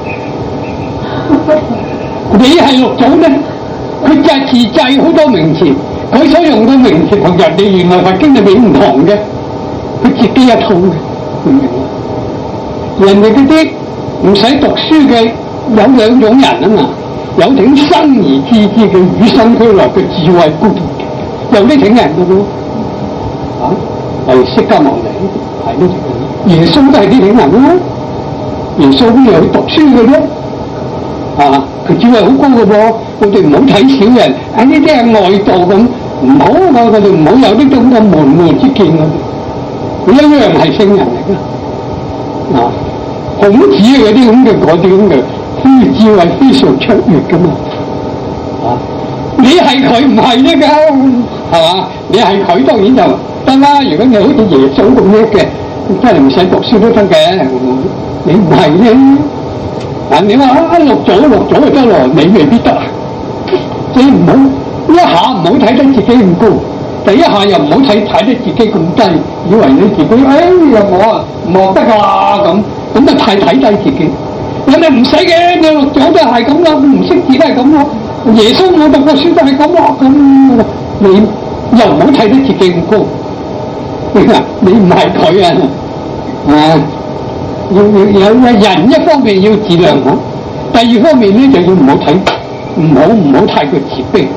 你係六祖咩？佢就係自製好多名詞，佢所用嘅名詞同人哋原來佛經裏邊唔同嘅，佢自己一套嘅，明唔明啊？人哋嗰啲唔使讀書嘅有兩種人啊嘛，有挺生而知之嘅與生俱來嘅智慧高度，有啲挺人嘅喎，啊，係釋迦牟尼。係呢啲耶穌都係呢啲人啦，耶穌邊有去讀書嘅啫，啊，佢智慧好高嘅噃，我哋唔好睇小人，喺呢啲係外道咁，唔好啊！我哋唔好有呢種嘅門戶之見啊！佢一樣係聖人嚟嘅，啊，孔子嗰啲咁嘅嗰啲咁嘅，非智慧非常卓越噶嘛，啊，你係佢唔係啫㗎，係嘛？你係佢當然就得啦。如果你好似耶穌咁叻嘅，真係唔使讀書都得嘅。你唔係咧，啊你話啊落咗落咗就得咯，你未必得啊。你唔好一下唔好睇得自己咁高，第一下又唔好睇睇得自己咁低，以為你自己哎呀我啊唔學得㗎啦咁，咁啊太睇低自己。人哋唔使嘅，你落咗都係咁啦，唔識字都係咁咯。耶穌冇讀過書都係咁咯，咁你又唔好睇得自己咁高。你唔係佢啊，啊，要要有人一方面要自量好，第二方面咧就要唔好睇，唔好唔好太過自卑。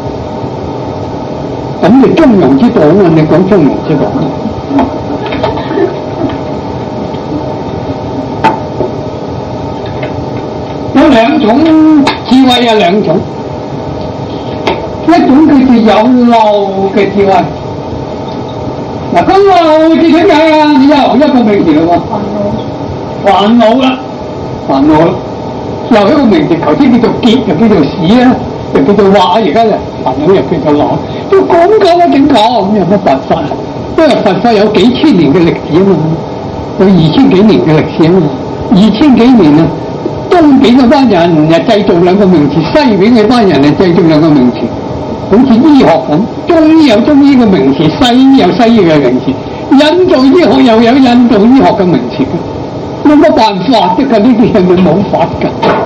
咁你中庸之道啊，你講中庸之道。有兩種智慧啊，兩種，一種叫做有漏嘅智慧。嗱，咁漏字點解啊？你又一個名詞咯喎，煩惱，煩惱啦，煩惱啦，又一個名詞，頭先叫做結，又叫做屎啊，又叫做話，而家就煩惱又叫做漏，都講講啊，點講咁有乜辦法啊？因為佛法有幾千年嘅歷史啊嘛，有二千幾年嘅歷史啊嘛，二千幾年啊，東邊嗰班人又製造兩個名詞，西邊嗰班人又製造兩個名詞。好似醫學咁，中醫有中醫嘅名詞，西醫有西醫嘅名詞，印度醫學又有印度醫學嘅名詞嘅，有乜辦法啫？呢啲係咪冇法㗎？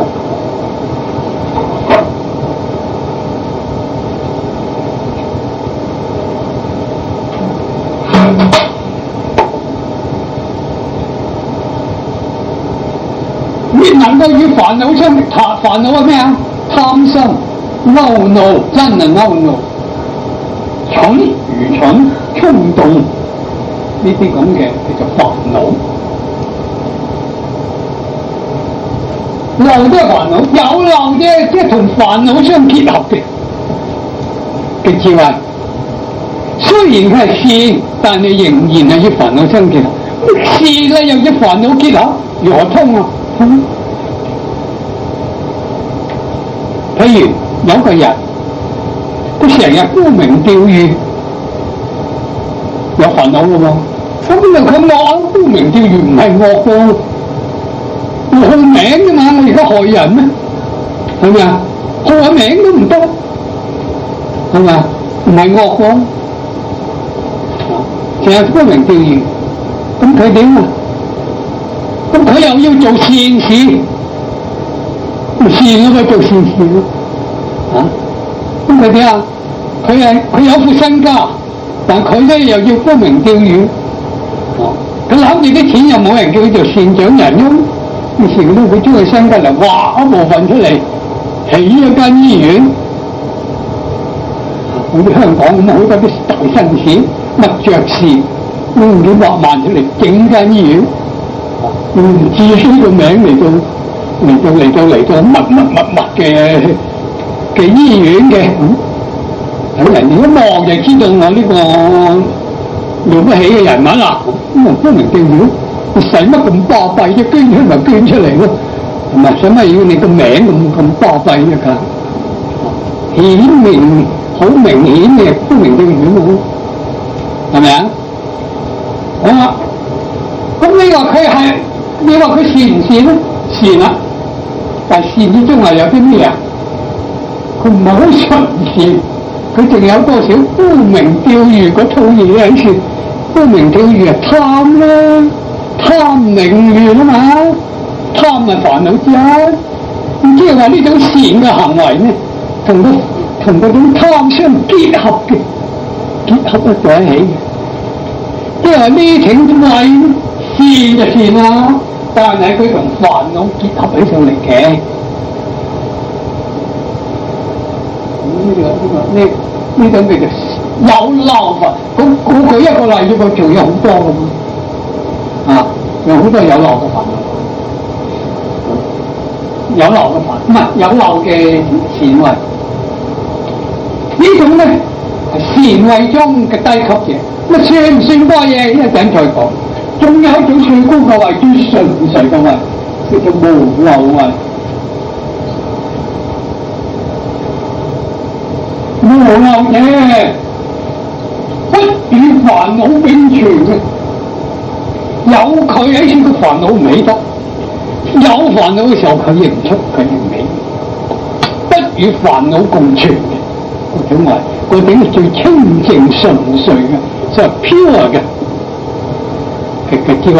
你能夠與煩惱相談，煩惱係咩啊？貪心。嬲怒真係嬲怒，蠢愚蠢衝動呢啲咁嘅叫做煩惱。 漏都係煩惱，有漏啫，即係同煩惱相結合嘅嘅智慧。雖然佢係善，但係仍然係與煩惱相結合。善咧又與煩惱結合，如何通啊？嗯、譬如有個人，佢成日沽名釣譽，有煩惱嘅喎。咁就佢惡，沽名釣譽唔係惡喎，我號名啫嘛，我而家害人咩？係咪啊？號下名都唔得，係咪啊？唔係惡喎，成日沽名釣譽，咁佢點啊？咁佢又要做善事，善咯，咪做善事咯，啊？咁佢點啊？佢係佢有副身家，但佢咧又要沽名釣譽。佢攬住啲錢又冇人叫佢做善長人翁，於是咧佢將佢身家嚟劃一部分出嚟，起一間醫院。好似香港咁啊，好多啲大紳士、乜爵士，用幾百萬出嚟整間醫院，用自己個名嚟到嚟到嚟到嚟到乜乜乜乜嘅嘅醫院嘅，咁人哋一望就知道我呢個了不起嘅人物啦。咁啊，沽名釣譽，你使乜咁巴閉啫？捐出咪捐出嚟咯，係咪？使乜要你個名咁咁巴閉啫？㗎，顯明好明顯嘅沽名釣譽咯，係咪啊？好啦，咁你話佢係，你話佢善唔善咧？善啦，但係善之中係有啲咩啊？佢唔係好純善，佢仲有多少沽名釣譽嗰套嘢喺處？沽名釣譽係貪啦，貪名譽啊嘛，貪係煩惱之一。咁即係話呢種善嘅行為咧，同個同嗰種貪相結合嘅，結合得在一起嘅。即係話呢種慧善就善啦，但係佢同煩惱結合起上嚟嘅。呢個呢個呢呢種叫做有漏法。咁我舉一個例子，佢仲有好多嘅嘛，啊，有好多有漏嘅煩惱，有漏嘅煩，唔係有漏嘅善慧。呢種咧係善慧中嘅低級嘅，咁算唔算多嘢？一陣再講。仲有一種最高嘅慧，最純粹嘅慧，叫做無漏慧。無漏嘅，不與煩惱並存嘅，有佢喺處，個煩惱唔起得；有煩惱嘅時候，佢亦唔出，佢亦唔起。不與煩惱共存嘅嗰種慧，嗰種係最清淨純粹嘅，即係 pure 嘅嘅嘅智慧。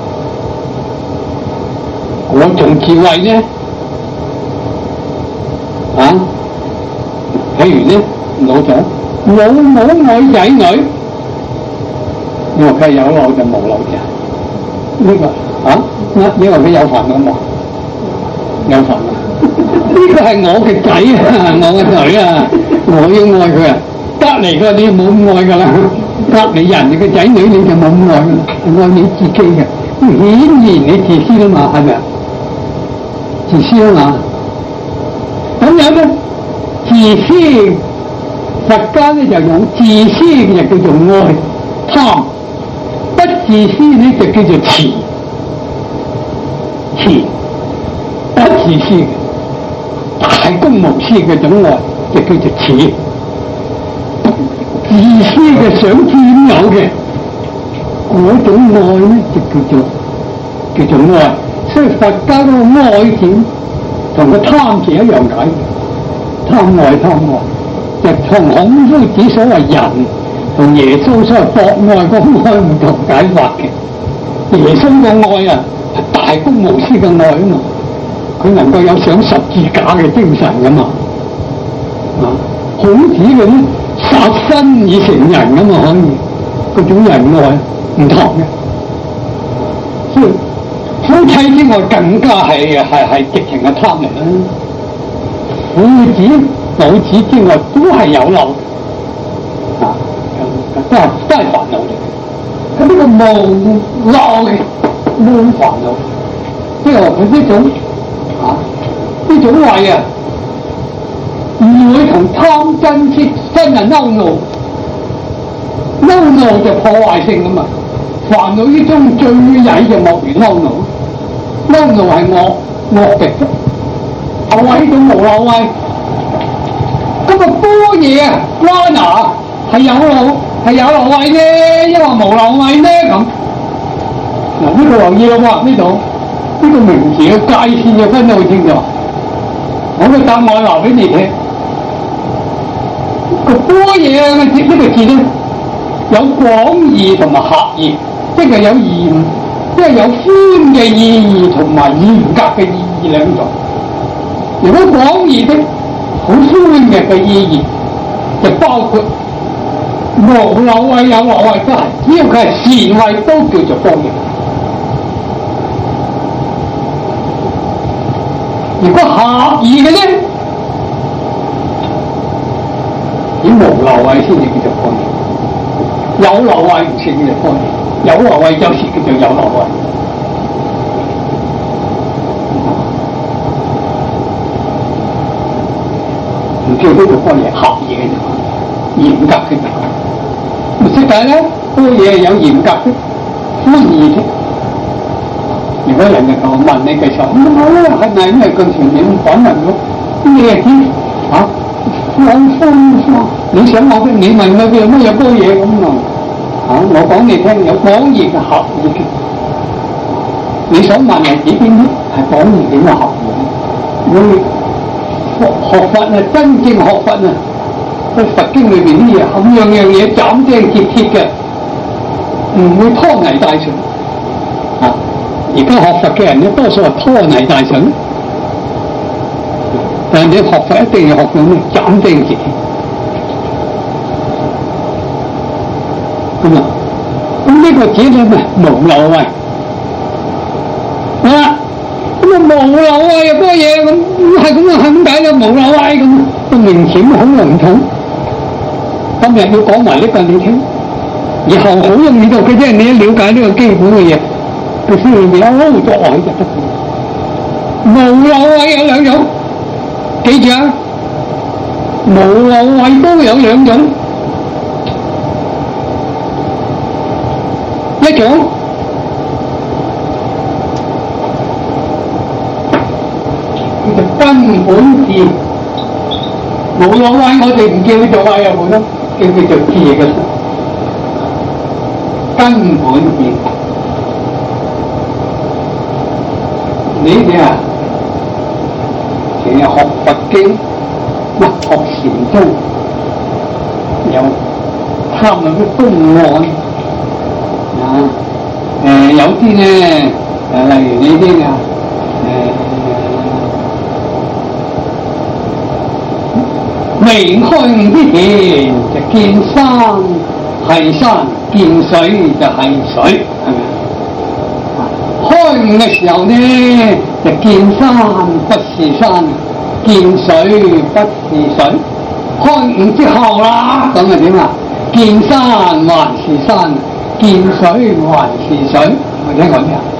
嗰種智慧咧，啊，譬如咧，老咗老母愛仔女，你話佢係有漏就冇漏嘅？呢個啊，你話佢有煩惱冇？有煩惱。呢個係我嘅仔啊，我嘅女啊，我要愛佢啊。隔離佢你冇咁愛㗎啦，隔離人哋嘅仔女你就冇咁愛㗎啦，愛你自己嘅。顯然你自私啦嘛，係咪啊？自私啊嘛。咁樣咧，自私。佛家咧就用自私嘅就叫做愛貪，不自私咧就叫做慈慈，不自私嘅大公無私嘅種愛就叫做慈，自私嘅想佔有嘅嗰種愛咧就叫做叫做愛，所以佛家嗰個愛字同個貪字一樣解，貪愛貪愛。就同孔夫子所謂仁，同耶穌所謂博愛個愛唔同解法嘅。耶穌個愛啊，係大公無私嘅愛啊嘛，佢能夠有上十字架嘅精神噶嘛。啊，孔子嘅咧殺身以成仁噶嘛，可以嗰種仁愛唔同嘅。所以夫妻之愛更加係係係極情嘅貪嚟啦。父子老子之外都係有漏啊，都係都係煩惱嚟。咁呢個無漏嘅冇煩惱，即係話佢呢種啊！呢種胃啊，唔會同貪嗔痴真係嬲怒，嬲怒就破壞性噶嘛。煩惱呢種最曳就莫如嬲怒，嬲怒係惡惡極啫。後位呢種無漏位，咁啊般若啊，拉拿係有漏係有漏位啫，因為無漏位咧咁。嗱呢個留意咯喎，呢度呢個名詞嘅界線就分得好清楚。我嘅答案留俾你聽。個般若嘅字呢個字咧，有廣義同埋狹義，即係有嚴，即係有寬嘅意義同埋嚴格嘅意義兩種。如果廣義的好寬嘅嘅意義，就包括無漏位有漏位都係，只要佢係善位都叫做般若。如果狹義嘅咧，以無漏位先至叫做般若，有漏位唔算叫做般若，有漏位有時叫做有漏位。唔叫呢個般若，狹義嘅啫，嚴格嘅啫。咁即係咧，般若係有嚴格嘅、寬義嘅。如果人哋就問你嘅時候，咁好啦，係咪咩咁全面講人咯？你又知嚇？講寬寬，你想我嘅，你問我叫乜嘢般若咁啊？嚇，我講你聽，有廣義嘅、狹義嘅。你想問係指邊啲？係廣義點嘅狹義？你學佛啊，真正學佛啊，喺佛經裏邊啲嘢，咁樣樣嘢斬釘截鐵嘅，唔會拖泥帶水。啊！而家學佛嘅人咧，多數係拖泥帶水，但係你學佛一定要學到咩？斬釘截鐵。咁啊，咁呢個指咧咩？無漏位。啊！咁啊無漏位有乜嘢咁？係咁啊，係咁解嘅無漏位咁，個名詞好籠統。今日要講埋呢個你聽，以後好容易到嘅啫。你一了解呢個基本嘅嘢，佢先會有作為就得。無漏位有兩種，記住啊！無漏位都有兩種，一種叫做根本智，無漏位我哋唔叫佢做位又冇得，叫佢做智嘅根本智。你哋啊，成日學佛經，乜學禪宗，有參嗰啲公案啊，誒、呃、有啲咧誒，例如呢啲啊，誒未開悟之前就見山係山，見水就係水，係咪？開悟嘅時候呢，就見山不是山，見水不是水。開悟之後啦，咁啊點啊？見山還是山，見水還是水。我聽講咩啊？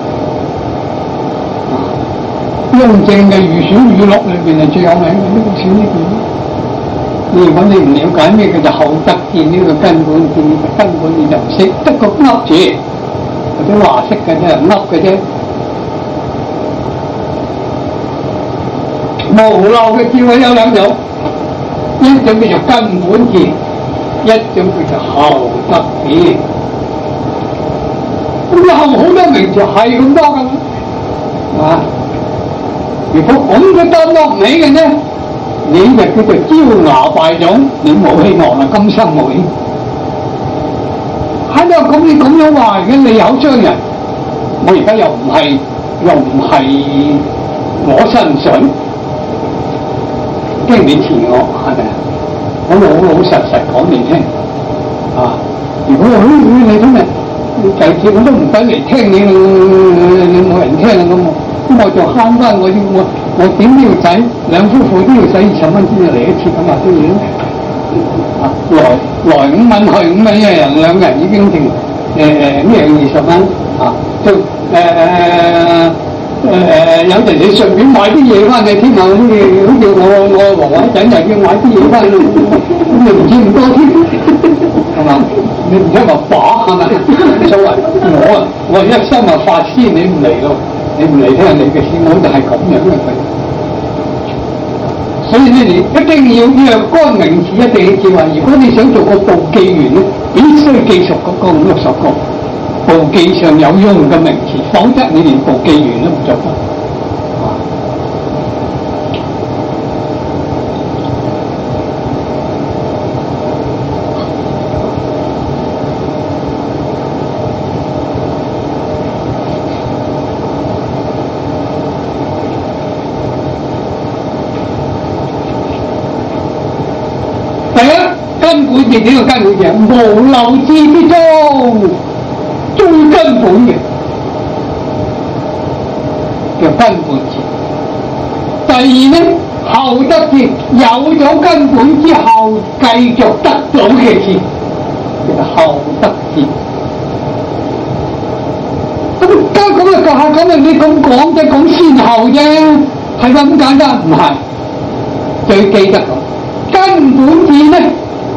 雍正嘅《御選語錄》裏邊係最有名嘅呢個選呢句。如果你唔了解咩叫做後得見呢個根本見，根本你就唔識，得個噏住。或者話識嘅啫，噏嘅啫。無漏嘅智慧有兩種，一種叫做根本智，一種叫做後得智。咁有好多名詞係咁多㗎嘛，係嘛？如果咁佢擔當唔起嘅呢，你就叫做焦芽敗種，你冇希望啦，今生冇希望。喺度咁你咁樣話，而家你有傷人，我而家又唔係又唔係我身水，驚你纏我係咪啊？我老老實實講你聽啊！如果我你你今日你第次我都唔使嚟聽你，你冇人聽咁，咁我就慳翻我啲我我點都要使兩夫婦都要使二十蚊先至嚟一次咁啊都要。啊，來來五蚊去五蚊，一人兩人已經剩誒誒咩二十蚊啊？就誒誒有陣你順便買啲嘢翻嚟添啊！好似好似我我黃偉仔又要買啲嘢翻嚟，咁你唔知咁多添，係嘛？你唔聽話把係咪？冇所謂，我啊我一心啊法師，你唔嚟咯，你唔嚟聽下你嘅事，我就係咁樣嘅佢。所以咧，你一定要若干名詞，一定要記話。如果你想做個簿記員咧，必須記熟嗰個五六十個簿記上有用嘅名詞，否則你連簿記員都唔做得。根本字呢個根本字係無漏字之中最根本嘅叫根本字。第二咧，後得字有咗根本之後繼續得到嘅字叫做後得字。咁家咁啊，教下咁啊，你咁講啫，講先後啫，係咁簡單？唔係，最記得根本字咧。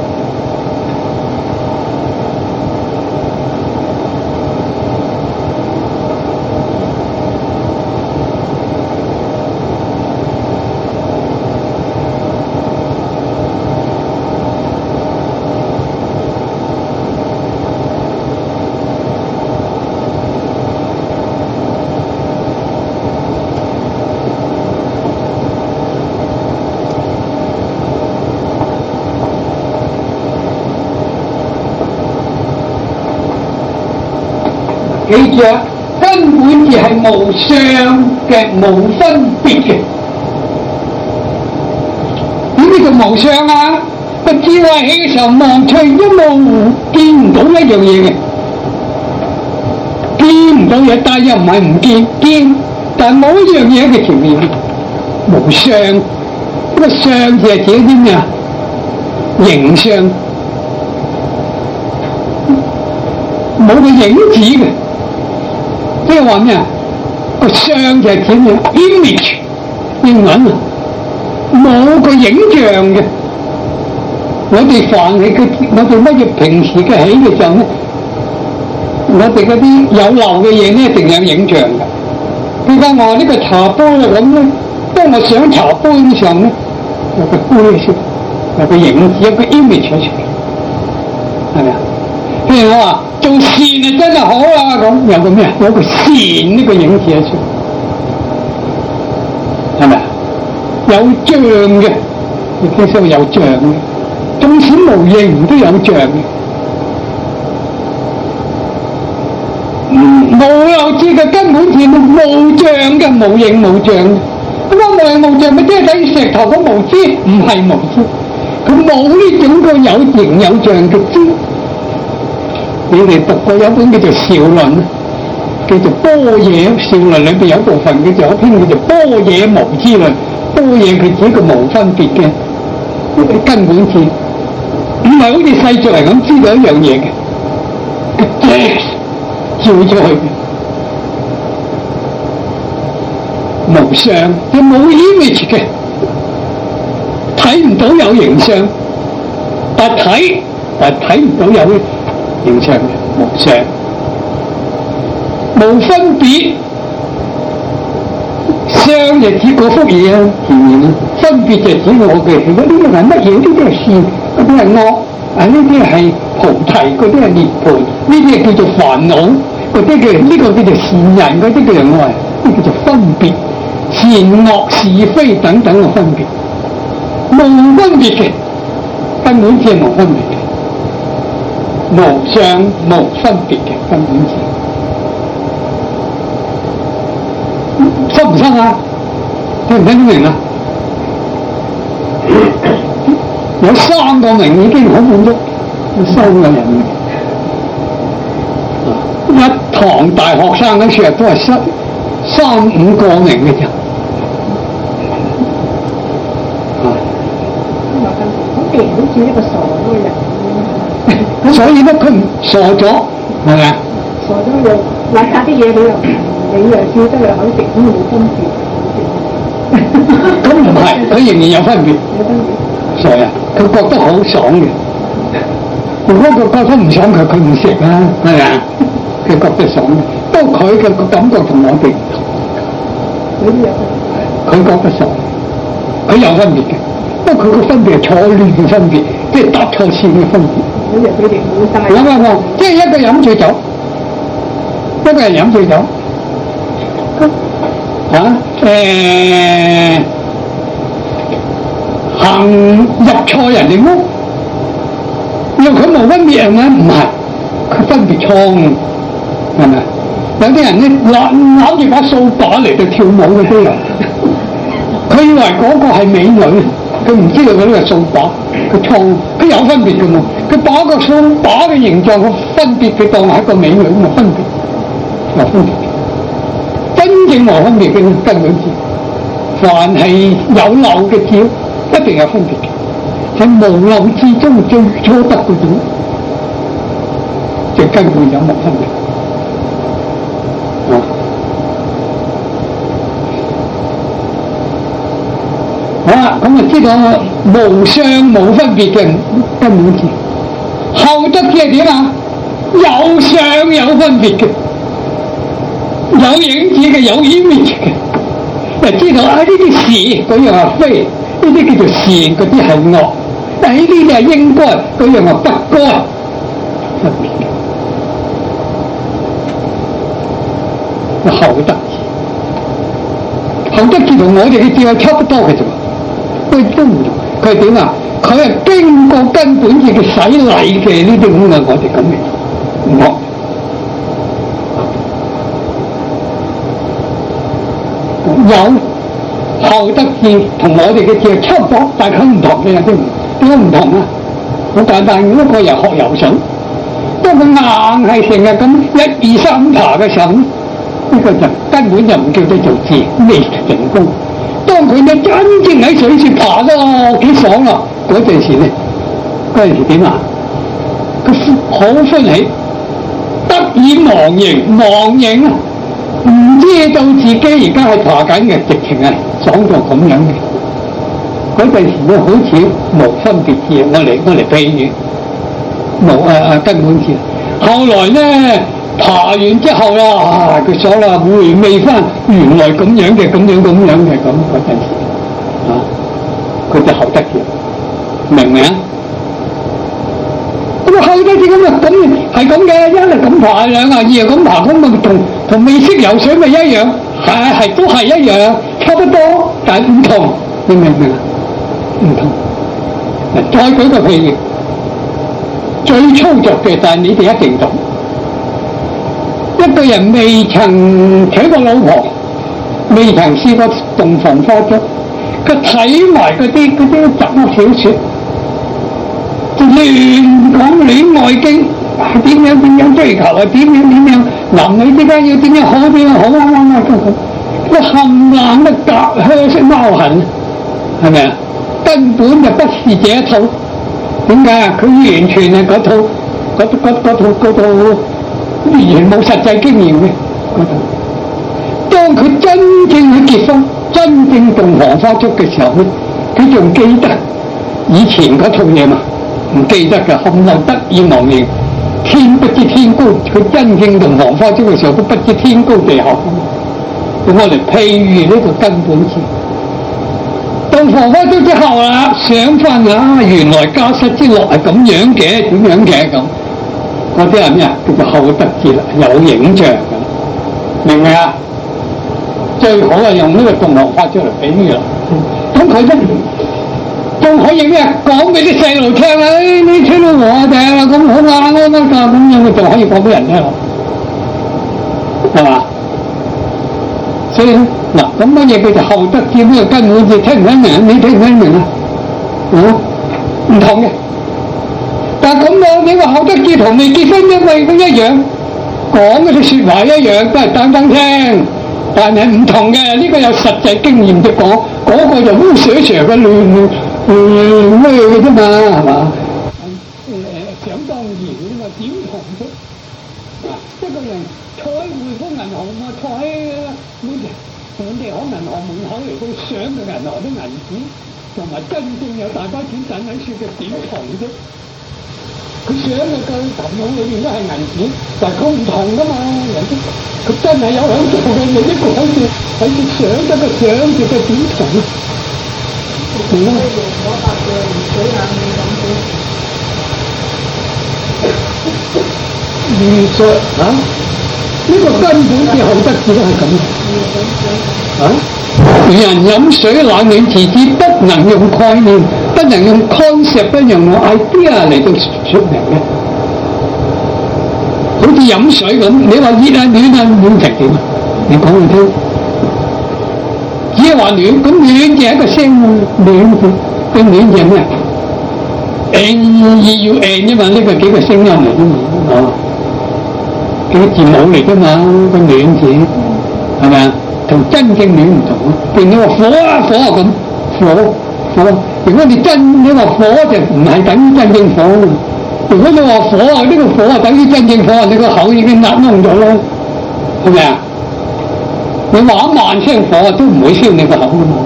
記住啊，根本字係無相嘅，無分別嘅。點叫做無相啊？個智慧起嘅時候望出一望見唔到一樣嘢嘅，見唔到嘢，但又唔係唔見，見，但係冇一樣嘢嘅前面無相。咁個相字係指啲咩啊？形相，冇個影子嘅。即係話咩啊？個相就係點樣 image 英文啊，冇個影像嘅。我哋凡係嘅，我哋乜嘢平時嘅起嘅時候咧，我哋嗰啲有漏嘅嘢咧，一定有影像嘅。譬如話呢個茶杯啊咁咧，當我想茶杯嘅時候咧，有個杯先，有個影子，有個 image 出嚟，係咪啊？譬如我話做善啊真係好啦，咁有個咩啊？有個善呢個影子喺出，係咪啊？有像嘅，你聽說有像嘅，縱使無形都有像嘅。無漏字嘅根本字無像嘅，無形無像嘅。咁啊無形無像咪即係等於石頭個無知，唔係無知，佢冇呢種個有形有像嘅知。你哋讀過有一本叫做《少論》，叫做《般若少論》，裏邊有部分叫做一篇叫做《般若無知論》。般若佢指個無分別嘅根本字，唔係好似世俗嚟咁知道一樣嘢嘅，照出去嘅無相，佢冇 image 嘅，睇唔到有形象，但睇但睇唔到有形象嘅無相，無分別。相就指嗰幅嘢啊，前面啊，分別就指我嘅。如果呢啲係乜嘢？呢啲係善，嗰啲係惡，啊呢啲係菩提，嗰啲係涅槃，呢啲係叫做煩惱，嗰啲叫呢個叫做善人，嗰啲叫做愛，呢叫做分別，善惡是非等等嘅分別，無分別嘅，根本只係無分別嘅，無相無分別嘅根本只。深唔深啊？聽唔聽得明啊？有三個名已經好滿足，有三個人。一堂大學生嗰時都係三三五個名嘅啫。 咁既然好似一個傻嘅人咁， 所以咧佢唔傻咗，係咪啊？ 傻咗又揾下啲嘢佢又。 你又叫得又肯食，咁冇分別。 咁唔係，佢仍然有分別。 有分別。 所以啊，佢覺得好爽嘅。如果佢覺得唔爽，佢佢唔食啦，係咪啊？佢覺得爽嘅，不過佢嘅感覺同我哋唔同。 嗰啲有分別。 佢覺得爽，佢有分別嘅，不過佢個分別係錯亂嘅分別，即係搭錯線嘅分別。 嗰日佢哋冇帶。 諗下喎，即係一個飲醉酒，一個人飲醉酒，啊誒、呃、行入錯人哋屋，要佢冇分別係咪？唔係，佢分別錯誤，係咪？有啲人咧攬攬住把掃把嚟到跳舞嘅都有，佢以為嗰個係美女，佢唔知道佢呢個掃把，佢錯，佢有分別嘅嘛，佢把個掃把嘅形狀個分別，佢當係一個美女咁嘅分別，有分別嘅，真正冇分別嘅根本字，凡係有漏嘅字，一定有分別嘅，喺無漏之中最初得嗰種，就根本有冇分別。好啦，咁啊知道無相冇分別嘅根本字，後得字係點啊？有相有分別嘅，有影子嘅，有 image 嘅，就知道啊呢啲是嗰樣係非，呢啲叫做善，嗰啲係惡，但係呢啲就係應該，嗰樣係不該分別嘅。後得字，後得字同我哋嘅字係差不多嘅啫。佢都唔同，佢係點啊？佢係經過根本字嘅洗禮嘅呢啲咁嘅，我哋咁嘅唔同。有後得字同我哋嘅字係差唔多，但係佢唔同嘅有啲唔點解唔同啊？好簡單，一個人學游水，當佢硬係成日咁一二三爬嘅時候，呢、這個就根本就唔叫做做字，未成功。當佢咧真正喺水處爬咯，幾爽啊！嗰陣時咧，嗰陣時點啊？佢好歡喜，得以忘形，忘形啊！唔知道自己而家係爬緊嘅，直情係爽到咁樣嘅。嗰陣時咧，好似無分別字，我嚟我嚟譬喻，無誒誒根本字。後來咧。爬完之後啦，啊佢爽啦，回味翻原來咁樣嘅，咁樣咁樣嘅咁嗰陣時，啊，佢就後得字，明唔明啊？咁啊後得字咁啊，咁係咁嘅，一係咁爬兩啊，二係咁爬，咁咪同同未識游水咪一樣，係係都係一樣，差不多，但係唔同，你明唔明啊？唔同。再舉個譬如，最粗俗嘅，但係你哋一定懂。一個人未曾娶過老婆，未曾試過洞房花燭，佢睇埋嗰啲嗰啲雜物小説，就亂講戀愛經，啊點樣點樣追求啊，點樣點樣男女之間要點樣好點樣好啊啊啊咁，佢冚冷都隔靴式貓痕，係咪啊？根本就不是這一套。點解啊？佢完全係嗰套嗰嗰嗰套嗰套。完全冇實際經驗嘅嗰度，當佢真正去結婚、真正洞房花燭嘅時候咧，佢仲記得以前嗰套嘢嘛？唔記得嘅，冚唪唥得意忘形，天不知天高。佢真正洞房花燭嘅時候都不知天高地厚。咁我哋譬如呢個根本字，洞房花燭之後啦，想翻啊，原來家室之樂係咁樣嘅，點樣嘅咁。嗰啲係咩啊？叫做後得字啦，有影像嘅，明唔明啊？最好係用呢個洞房花燭嚟比喻啦。咁佢咧仲可以咩？講俾啲細路聽啊！你娶到我哋啦，咁好啊，啱啱㗎，咁樣佢仲可以講俾人聽，係嘛？所以咧，嗱咁乜嘢叫做後得字？呢個根本字聽唔聽明？你聽唔聽明啊？啊，唔同嘅。但係咁樣，你話後得字同未結婚因為都一樣，講嗰啲説話一樣，都係等等聽，但係唔同嘅。呢、這個有實際經驗嘅講，嗰、那個就烏蛇蛇嘅亂亂咩嘅啫嘛，係嘛？誒誒，想當然呢個點同啫？一個人坐喺匯豐銀行啊，坐喺每我哋喺銀行門口嚟到上嘅銀行啲銀紙，同埋真正有大把錢等喺處嘅點同啫？佢上嘅個頭腦裏邊都係銀紙，但係佢唔同噶嘛，人哋佢真係有響度嘅，你一個好似好似上得個上住嘅點同？係咯。我發覺唔水冷氣咁多。唔水嚇？呢個根本之後得字都係咁。啊？人飲水冷暖自知，不能用概念，不能用 concept， 不能用 idea 嚟到說明嘅。好似飲水咁，你話熱啊暖啊暖成點啊？你講嚟聽。只係話暖，咁暖就係一個聲暖字，個暖就係咩 ？N E U N 啫嘛，呢個幾個聲音嚟啫嘛，哦，幾個字母嚟㗎嘛，個暖字係咪啊？同真正暖唔同啊！譬如你話火啊火啊咁，火火。如果你真你話火就唔係等於真正火。如果你話火啊，呢個火啊等於真正火，你個口已經壓燶咗啦，係咪啊？你話一萬聲火啊，都唔會燒你個口㗎嘛。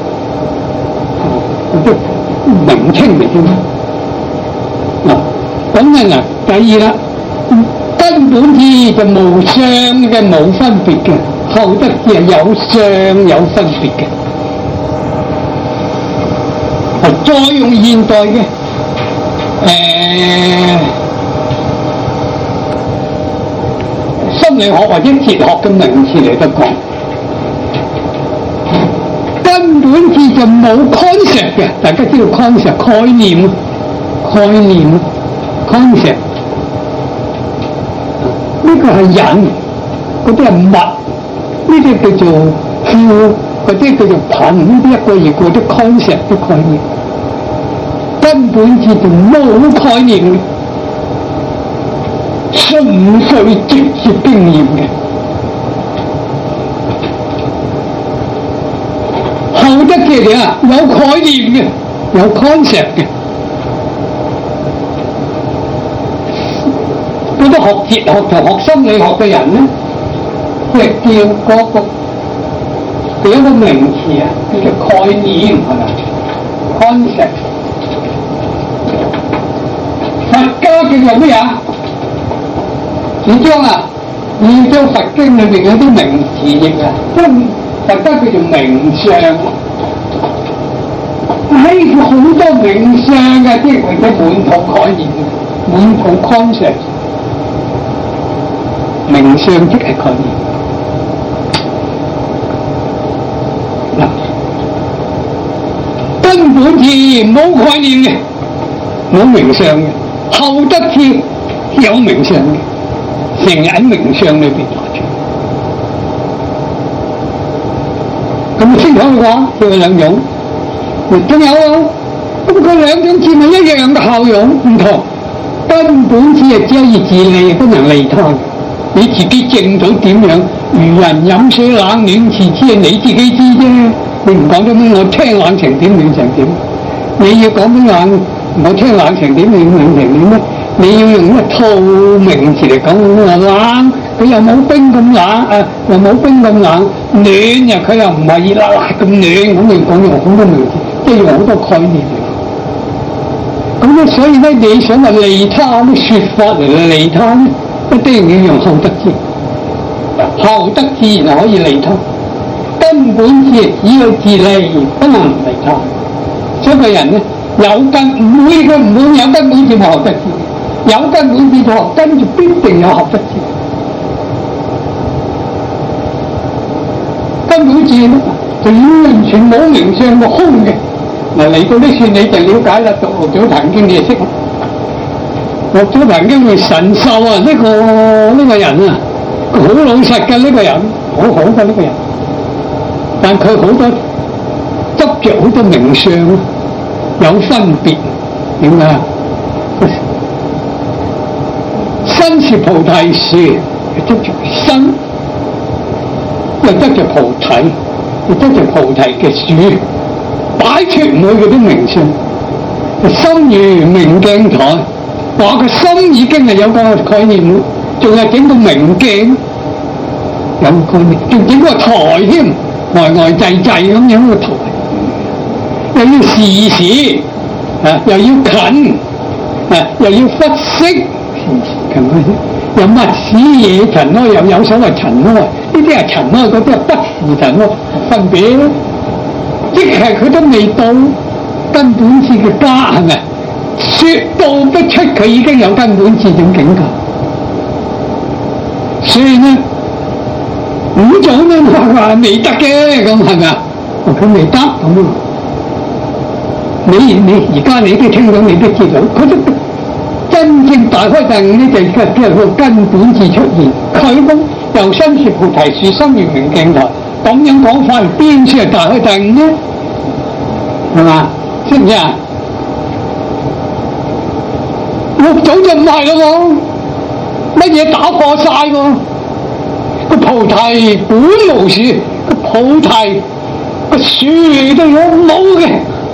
都名稱嚟啫嘛。嗱，咁啊嗱，第二啦，根本字就無相嘅，冇分別嘅。後得字係有相有分別嘅，係再用現代嘅誒、呃、心理學或者哲學嘅名詞嚟得講，根本字就冇 concept 嘅，大家知道 concept 概念概念 concept 呢個係人，嗰啲係物。呢啲叫做叫，嗰啲叫做憑，呢啲一個二個啲 concept 啲概念，根本叫做冇概念嘅，純粹直接經驗嘅。後得嘅嘢啊，有概念嘅，有 concept 嘅。嗰啲學哲學同學心理學嘅人咧，佢叫嗰個佢一個名詞啊，叫做概念，係咪 concept？ 佛家叫做咩啊？主張啊，要將佛經裏邊嗰啲名詞譯啊，將佛家叫做名相。喺好多名相嘅，即係佢嘅滿肚概念，滿肚 concept。名相即係概念。嗱，根本字冇概念嘅，冇名相嘅，後得字有名相嘅，成日喺名相裏邊拿出。咁清楚嘅話，就係兩種，亦都有啊。咁佢兩種字咪一樣嘅效用唔同。根本字係只可以自利，不能利他。你自己正到點樣？如人飲水冷暖自知，係你自己知啫。你唔講俾我聽冷成點暖成點，你要講俾冷我聽冷成點暖成點咩？你要用一個套名詞嚟講，我話冷佢又冇冰咁冷，啊又冇冰咁冷，暖又佢又唔係熱辣辣咁暖，咁你講用好多名詞，即係用好多概念嚟。咁咧，所以咧，你想話利他啲説法嚟利他咧，一定要用後得字。後得自然可以利他，根本字只有自利，不能利他。所以個人咧有根唔會佢唔會有根本字冇後得字，有根本字同學跟住必定有後得字。根本字咧就完全冇名相個空嘅。嗱，嚟到呢處你就了解啦，讀六祖壇經你就識啦。六祖壇經係神秀啊，呢、這個呢、這個人啊，好老實嘅呢、這個人，好好嘅呢個人，但佢好多執着好多名相，有分別，點解啊？身是菩提樹，執着身，又執着菩提，又執着菩提嘅樹。擺脱唔去嗰啲名相，心如明鏡台，話個心已經係有個概念，仲係整到明鏡， 有概念，仲整個台添，呆呆滯滯咁樣個台，又要時時啊，又要近啊，又要忽息，近嗰啲又乜屎嘢塵埃，又有所謂塵埃，呢啲係塵埃，嗰啲係不是塵埃，分別咯。即係佢都未到根本智嘅家，係咪？説道不出，佢已經有根本智種境界。所以呢，五種呢話未得嘅，咁係咪啊？佢未得咁啊！你你而家你都聽到，你都知道，佢都真正大開大悟呢，就係即係個根本智出現。佢咁由心說菩提樹，心圓明鏡台，咁樣講法，邊處係大開大悟呢？係嘛？知唔知啊？六祖就唔係咯，乜嘢打破晒喎？個菩提本無樹，個菩提個樹都有冇嘅，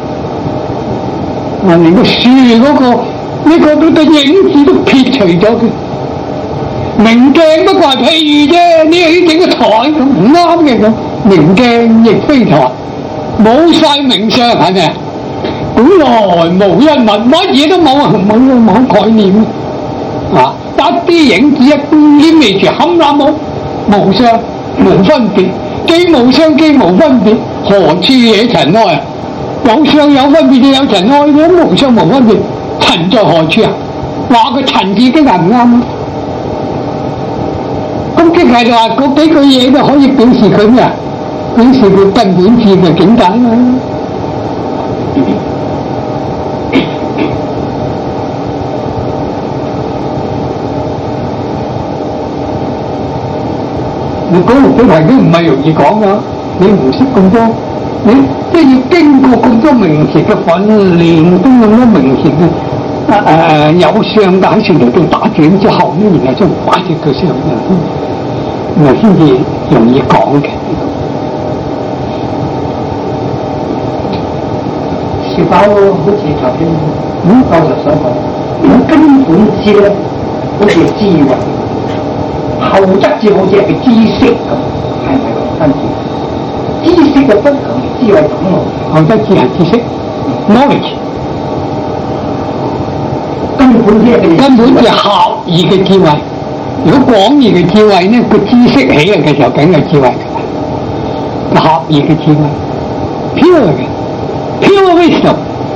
啊連個樹嗰、那個呢、這個佢嘅影子都撇除咗嘅。明鏡不過係譬喻啫，呢啲整個台咁唔啱嘅咁，明鏡亦非台，冇晒名相係咪？本來無一物，乜嘢都冇啊，冇冇概念啊！一啲影子一般黏味住，冚唪冇無相無分別，既無相既無分別，何處惹塵埃啊？有相有分別就有塵埃嘅，無相無分別，塵在何處啊？話個塵字已經係唔啱，咁即係就話嗰幾句嘢都可以表示佢咩啊？表示佢根本智嘅境界啊嘛。你講六祖壇都唔係容易講噶，你唔識咁多，你即係要經過咁多名詞嘅訓練，經咁多名詞嘅誒誒有相嘅喺前頭度打轉之後咧，然後將擺隻腳上，然後先至容易講嘅。是否好似頭先嗯教授所講，根本知咧，好似智慧。後得智好似係知識咁，係咪咁分別？知識嘅不同，智慧等喎。後得智係知識 ，knowledge。根本智係根本智係狹義嘅智慧。如果廣義嘅智慧呢，個知識起嚟嘅時候梗係智慧㗎。個狹義嘅智慧 ，pure 嘅 ，pure wisdom。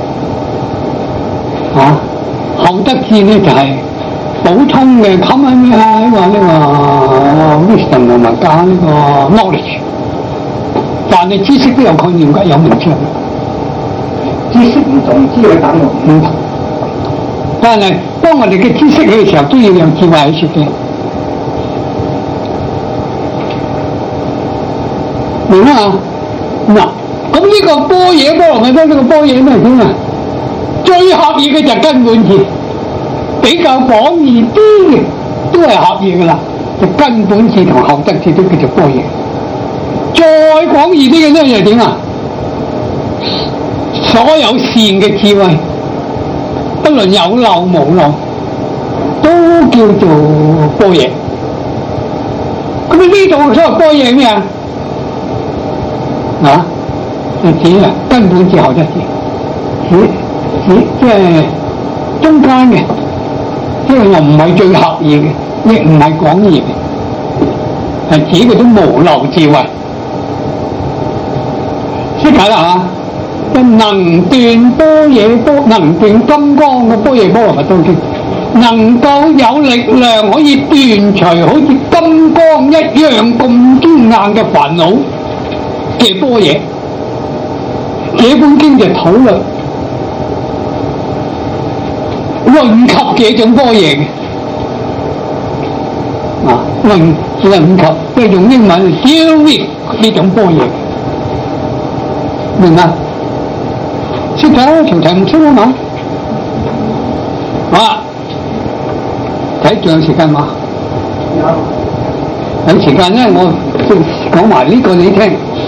啊，後得智呢就係、是。普通嘅 common 咩啊？呢個呢個 wisdom 同埋加呢個 knowledge， 但係知識都有概念㗎，有名稱。知識唔同，智慧等唔同。但係當我哋嘅知識起嘅時候，都要有智慧喺處嘅。明啦嗱，咁呢個般若波羅蜜多呢個般若咩點啊？最狹義嘅就係根本智。比較廣義啲嘅都係狹義噶啦，就根本智同後得智都叫做般若。再廣義啲嘅咧又點啊？所有善嘅智慧，不論有漏無漏，都叫做般若。咁呢度所謂般若咩啊？啊，就指啊根本智後得智，指指即係中間嘅。即係又唔係最狹義嘅，亦唔係廣義嘅，係指嗰種無漏智慧。識解啦嚇，就能斷般若波，能斷金剛嘅般若波羅蜜多經，能夠有力量可以斷除好似金剛一樣咁堅硬嘅煩惱嘅般若。這本經就討論論及這種般若嘅，啊論論及即係用英文 deal with 呢種般若，明嘛？識睇啦，條題唔識啊嘛？好啦，睇仲有時間嘛？有。有時間咧，我講埋呢個你聽。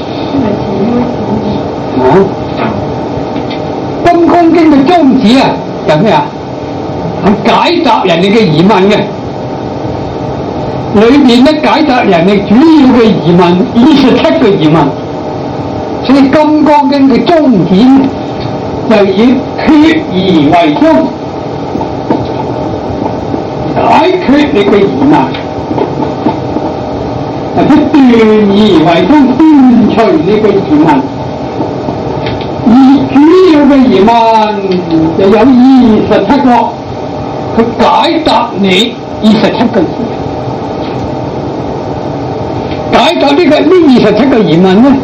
好，《金剛經》嘅宗旨啊，係咩啊？係解答人哋嘅疑問嘅。 裏面咧解答人哋主要嘅疑問，二十七個疑問。所以《金剛經》嘅宗旨就以決疑為宗，解決你嘅疑問，或者斷疑為宗，斷除你嘅疑問。而主要嘅疑問就有二十七個，去解答你二十七個疑問。解答呢個呢二十七個疑問咧，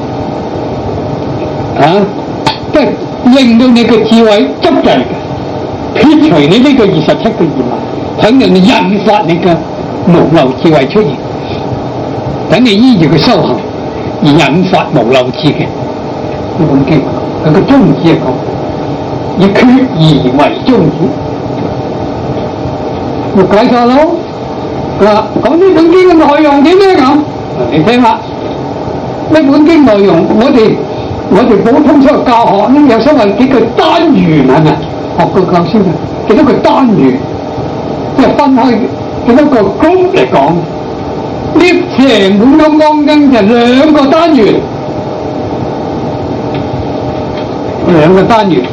啊，即係令到你嘅智慧執滯嘅，撇除你呢個二十七個疑問，等人引發你嘅無漏智慧出現，等你依住佢修行而引發無漏智嘅呢本經，佢個宗旨係講以決疑為宗旨，咪解錯咯。嗱，講呢本經嘅內容點咧咁？你聽下呢本經內容，我哋我哋普通所教學咧，有所謂幾個單元係咪？學過教先啊，幾多個單元，即係分開幾多個 group 嚟講。呢成本《金剛經》就兩個單元，兩個單元。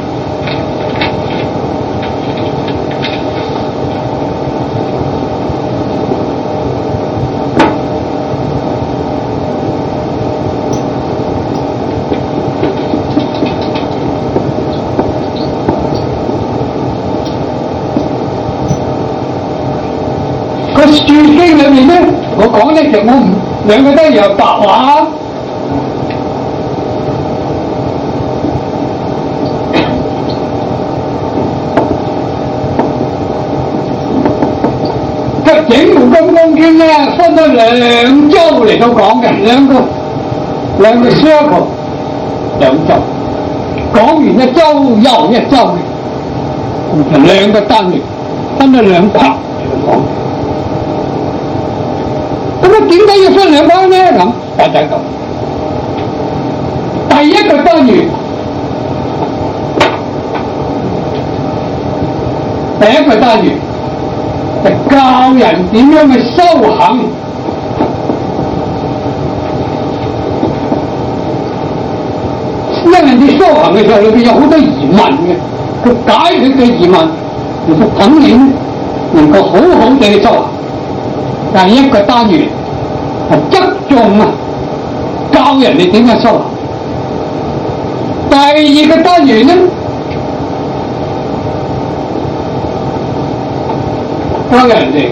注經裏面咧，我講咧就我唔兩個都係白話，即係整部《金剛經》咧分咗兩週嚟到講嘅，兩個兩個 circle 兩週，講完一週又一週嘅，就兩個單元分咗兩 part 嚟到講。咁啊，點解要分兩班咧？咁就係咁。第一個單元，第一個單元就教人點樣去修行。因為你修行嘅時候，裏邊有好多疑問嘅，佢解決嘅疑問，其實等你能夠好好地去修行。第一個單元係側重啊，教人哋點樣修行。第二個單元咧，教人哋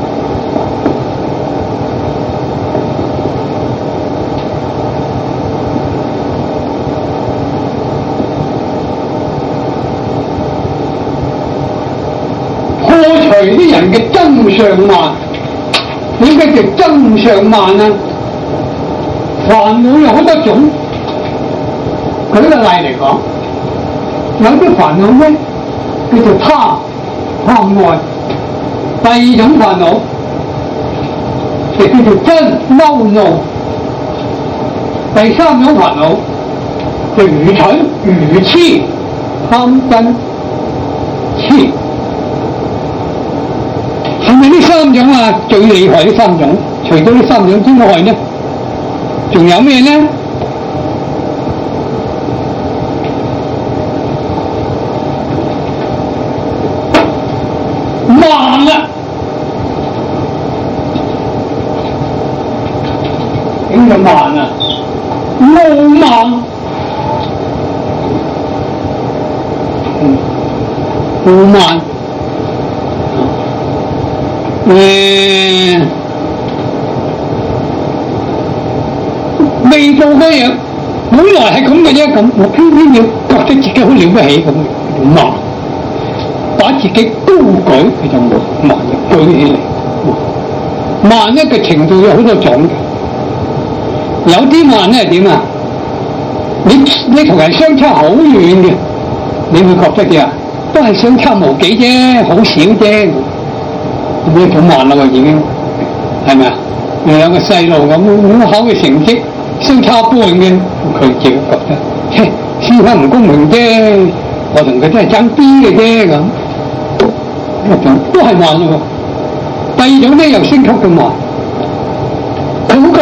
破除啲人嘅增上慢。點解叫增上慢啊？煩惱有好多種，舉個例嚟講，有啲煩惱咧叫做貪貪愛，第二種煩惱就叫做嗔嬲怒，第三種煩惱就愚蠢愚痴貪嗔痴。係咪呢三種啊？最厲害呢三種，除咗呢三種之外呢，仲有咩呢？慢啊！點叫慢啊？傲慢，嗯，傲慢。誒、嗯，未做嘅嘢，本來係咁嘅啫，咁我偏偏要覺得自己好了不起咁，慢，把自己高舉，佢就慢，舉起嚟。慢一個程度有好多種嘅，有啲慢咧係點啊？你你同人相差好遠嘅，你會覺得嘅啊，都係相差無幾啫，好少啫。呢種慢啦喎，已經係咪啊？兩個細路咁好嘅成績相差半嘅，佢自己覺得，切，師傅唔公平啫，我同佢真係爭啲嘅啫咁。一種都係慢咯喎。第二種咧又升級嘅慢，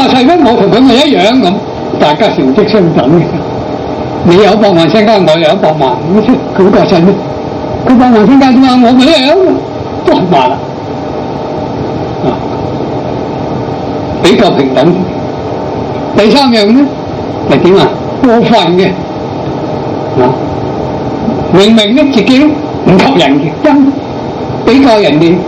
世咩？我同佢咪一樣咁，大家成績相等嘅。你有百萬身家，我又有百萬，咁佢個世咩？佢百萬身家啫嘛，我咪一樣，都係萬啦。啊，比較平等。第三樣咧係點啊？過分嘅啊，明明咧自己唔及人嘅，真比較人哋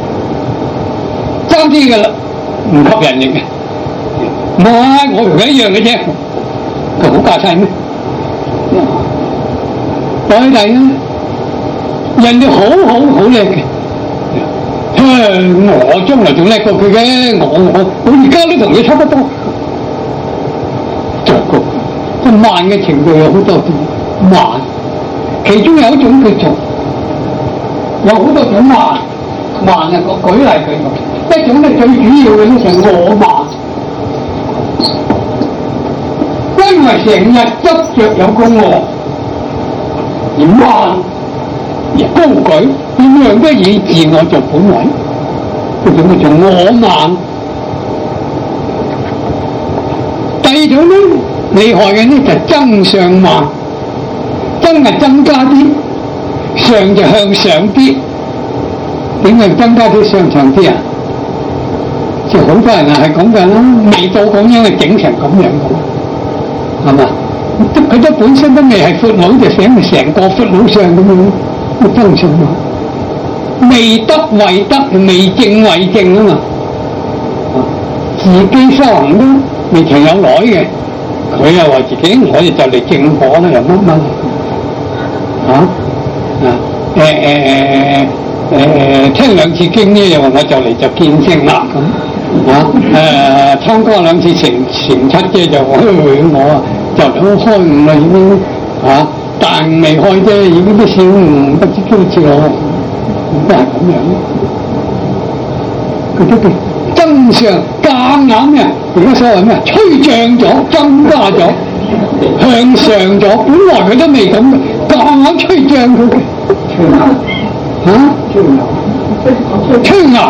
爭啲嘅啦，唔及人哋嘅。唔係，我同佢一樣嘅啫，佢好架勢咩？再嚟咧，人哋好好好叻嘅，我將來仲叻過佢嘅，我我我而家都同佢差不多。着個個慢嘅程度有好多種慢，其中有一種叫做有好多種慢，慢啊！我舉例舉個，一種咧最主要嘅咧就係我慢。因為成日執着有個我，而慢而高舉，點樣都以自我做本位，嗰種叫做我慢。第二種咧厲害嘅咧就係增上慢，增係增加啲，上就向上啲。點解增加啲上上啲啊？就好多人係咁噶啦，未到咁樣就整成咁樣嘅。係嘛？佢都本身都未係闊佬，就想成個闊佬上咁樣，個增上嘛。未得為得，未正為正啊嘛。自己修行都未曾有耐嘅，佢又話自己我哋就嚟正果啦，又乜乜啊？啊誒誒誒誒，聽兩次經咧，又話我就嚟就見性啦咁。啊誒，參加兩次成成七啫，就我我啊就嚟開悟啦已經啊，但未開啫，已經都小悟不知幾次咯，都係咁樣。佢都叫增上夾硬咩？而家所謂咩？吹脹咗，增加咗，向上咗。本來佢都未咁嘅，夾硬吹脹佢嘅。吹牛嚇？吹牛？吹牛？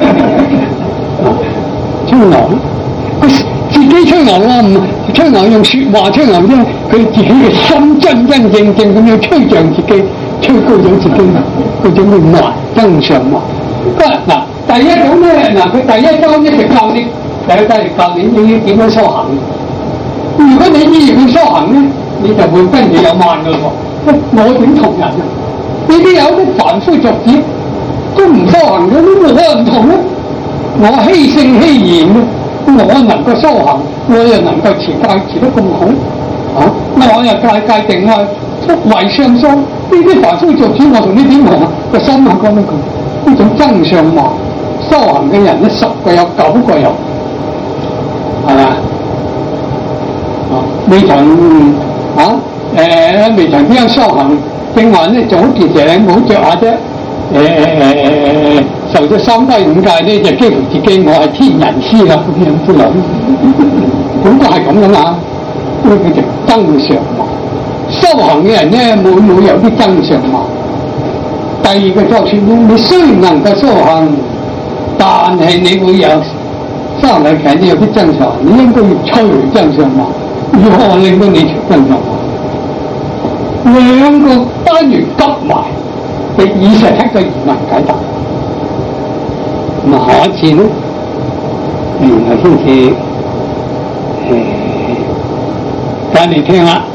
吹牛，佢自己吹牛啊！唔吹牛用説話吹牛啫，佢自己嘅心真真正正咁樣吹脹自己，吹高咗自己啊！嗰種叫慢，增上慢。嗱，第一種咧，嗱佢第一章咧就教你，第一章就教你要點樣修行。如果你依然去修行咧，你就會跟住有慢嘅喎。我點同人啊？呢啲有啲凡夫俗子都唔修行嘅，呢個可能唔同咧。我欺聖欺賢咧，我能夠修行，我又能夠持戒持得咁好，啊！我又戒戒定啊，福慧雙修，呢啲凡夫俗子我同你點同啊？個心係講得佢呢種增上慢，修行嘅人咧十個有九個有，係咪啊？啊，未曾啊誒未曾點樣修行，正話咧就好件事你唔好着下啫。誒誒誒誒誒，受咗三歸五戒咧，就幾乎自己我係天人師啦，咁樣之類，咁都係咁噶嘛。呢個叫增上慢。修行嘅人咧，每每有啲增上慢。第二個作說咧，你雖然能夠修行，但係你會有修行嘅人，你有啲增上慢，你應該要除增上慢，如何令到你除增上慢？兩個單元急埋。你以上一個疑問解答，咁啊下一次咧，然後先至誒講嚟聽啦。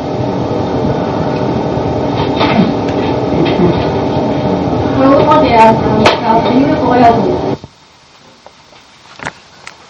好，我哋啊教點咧，我有同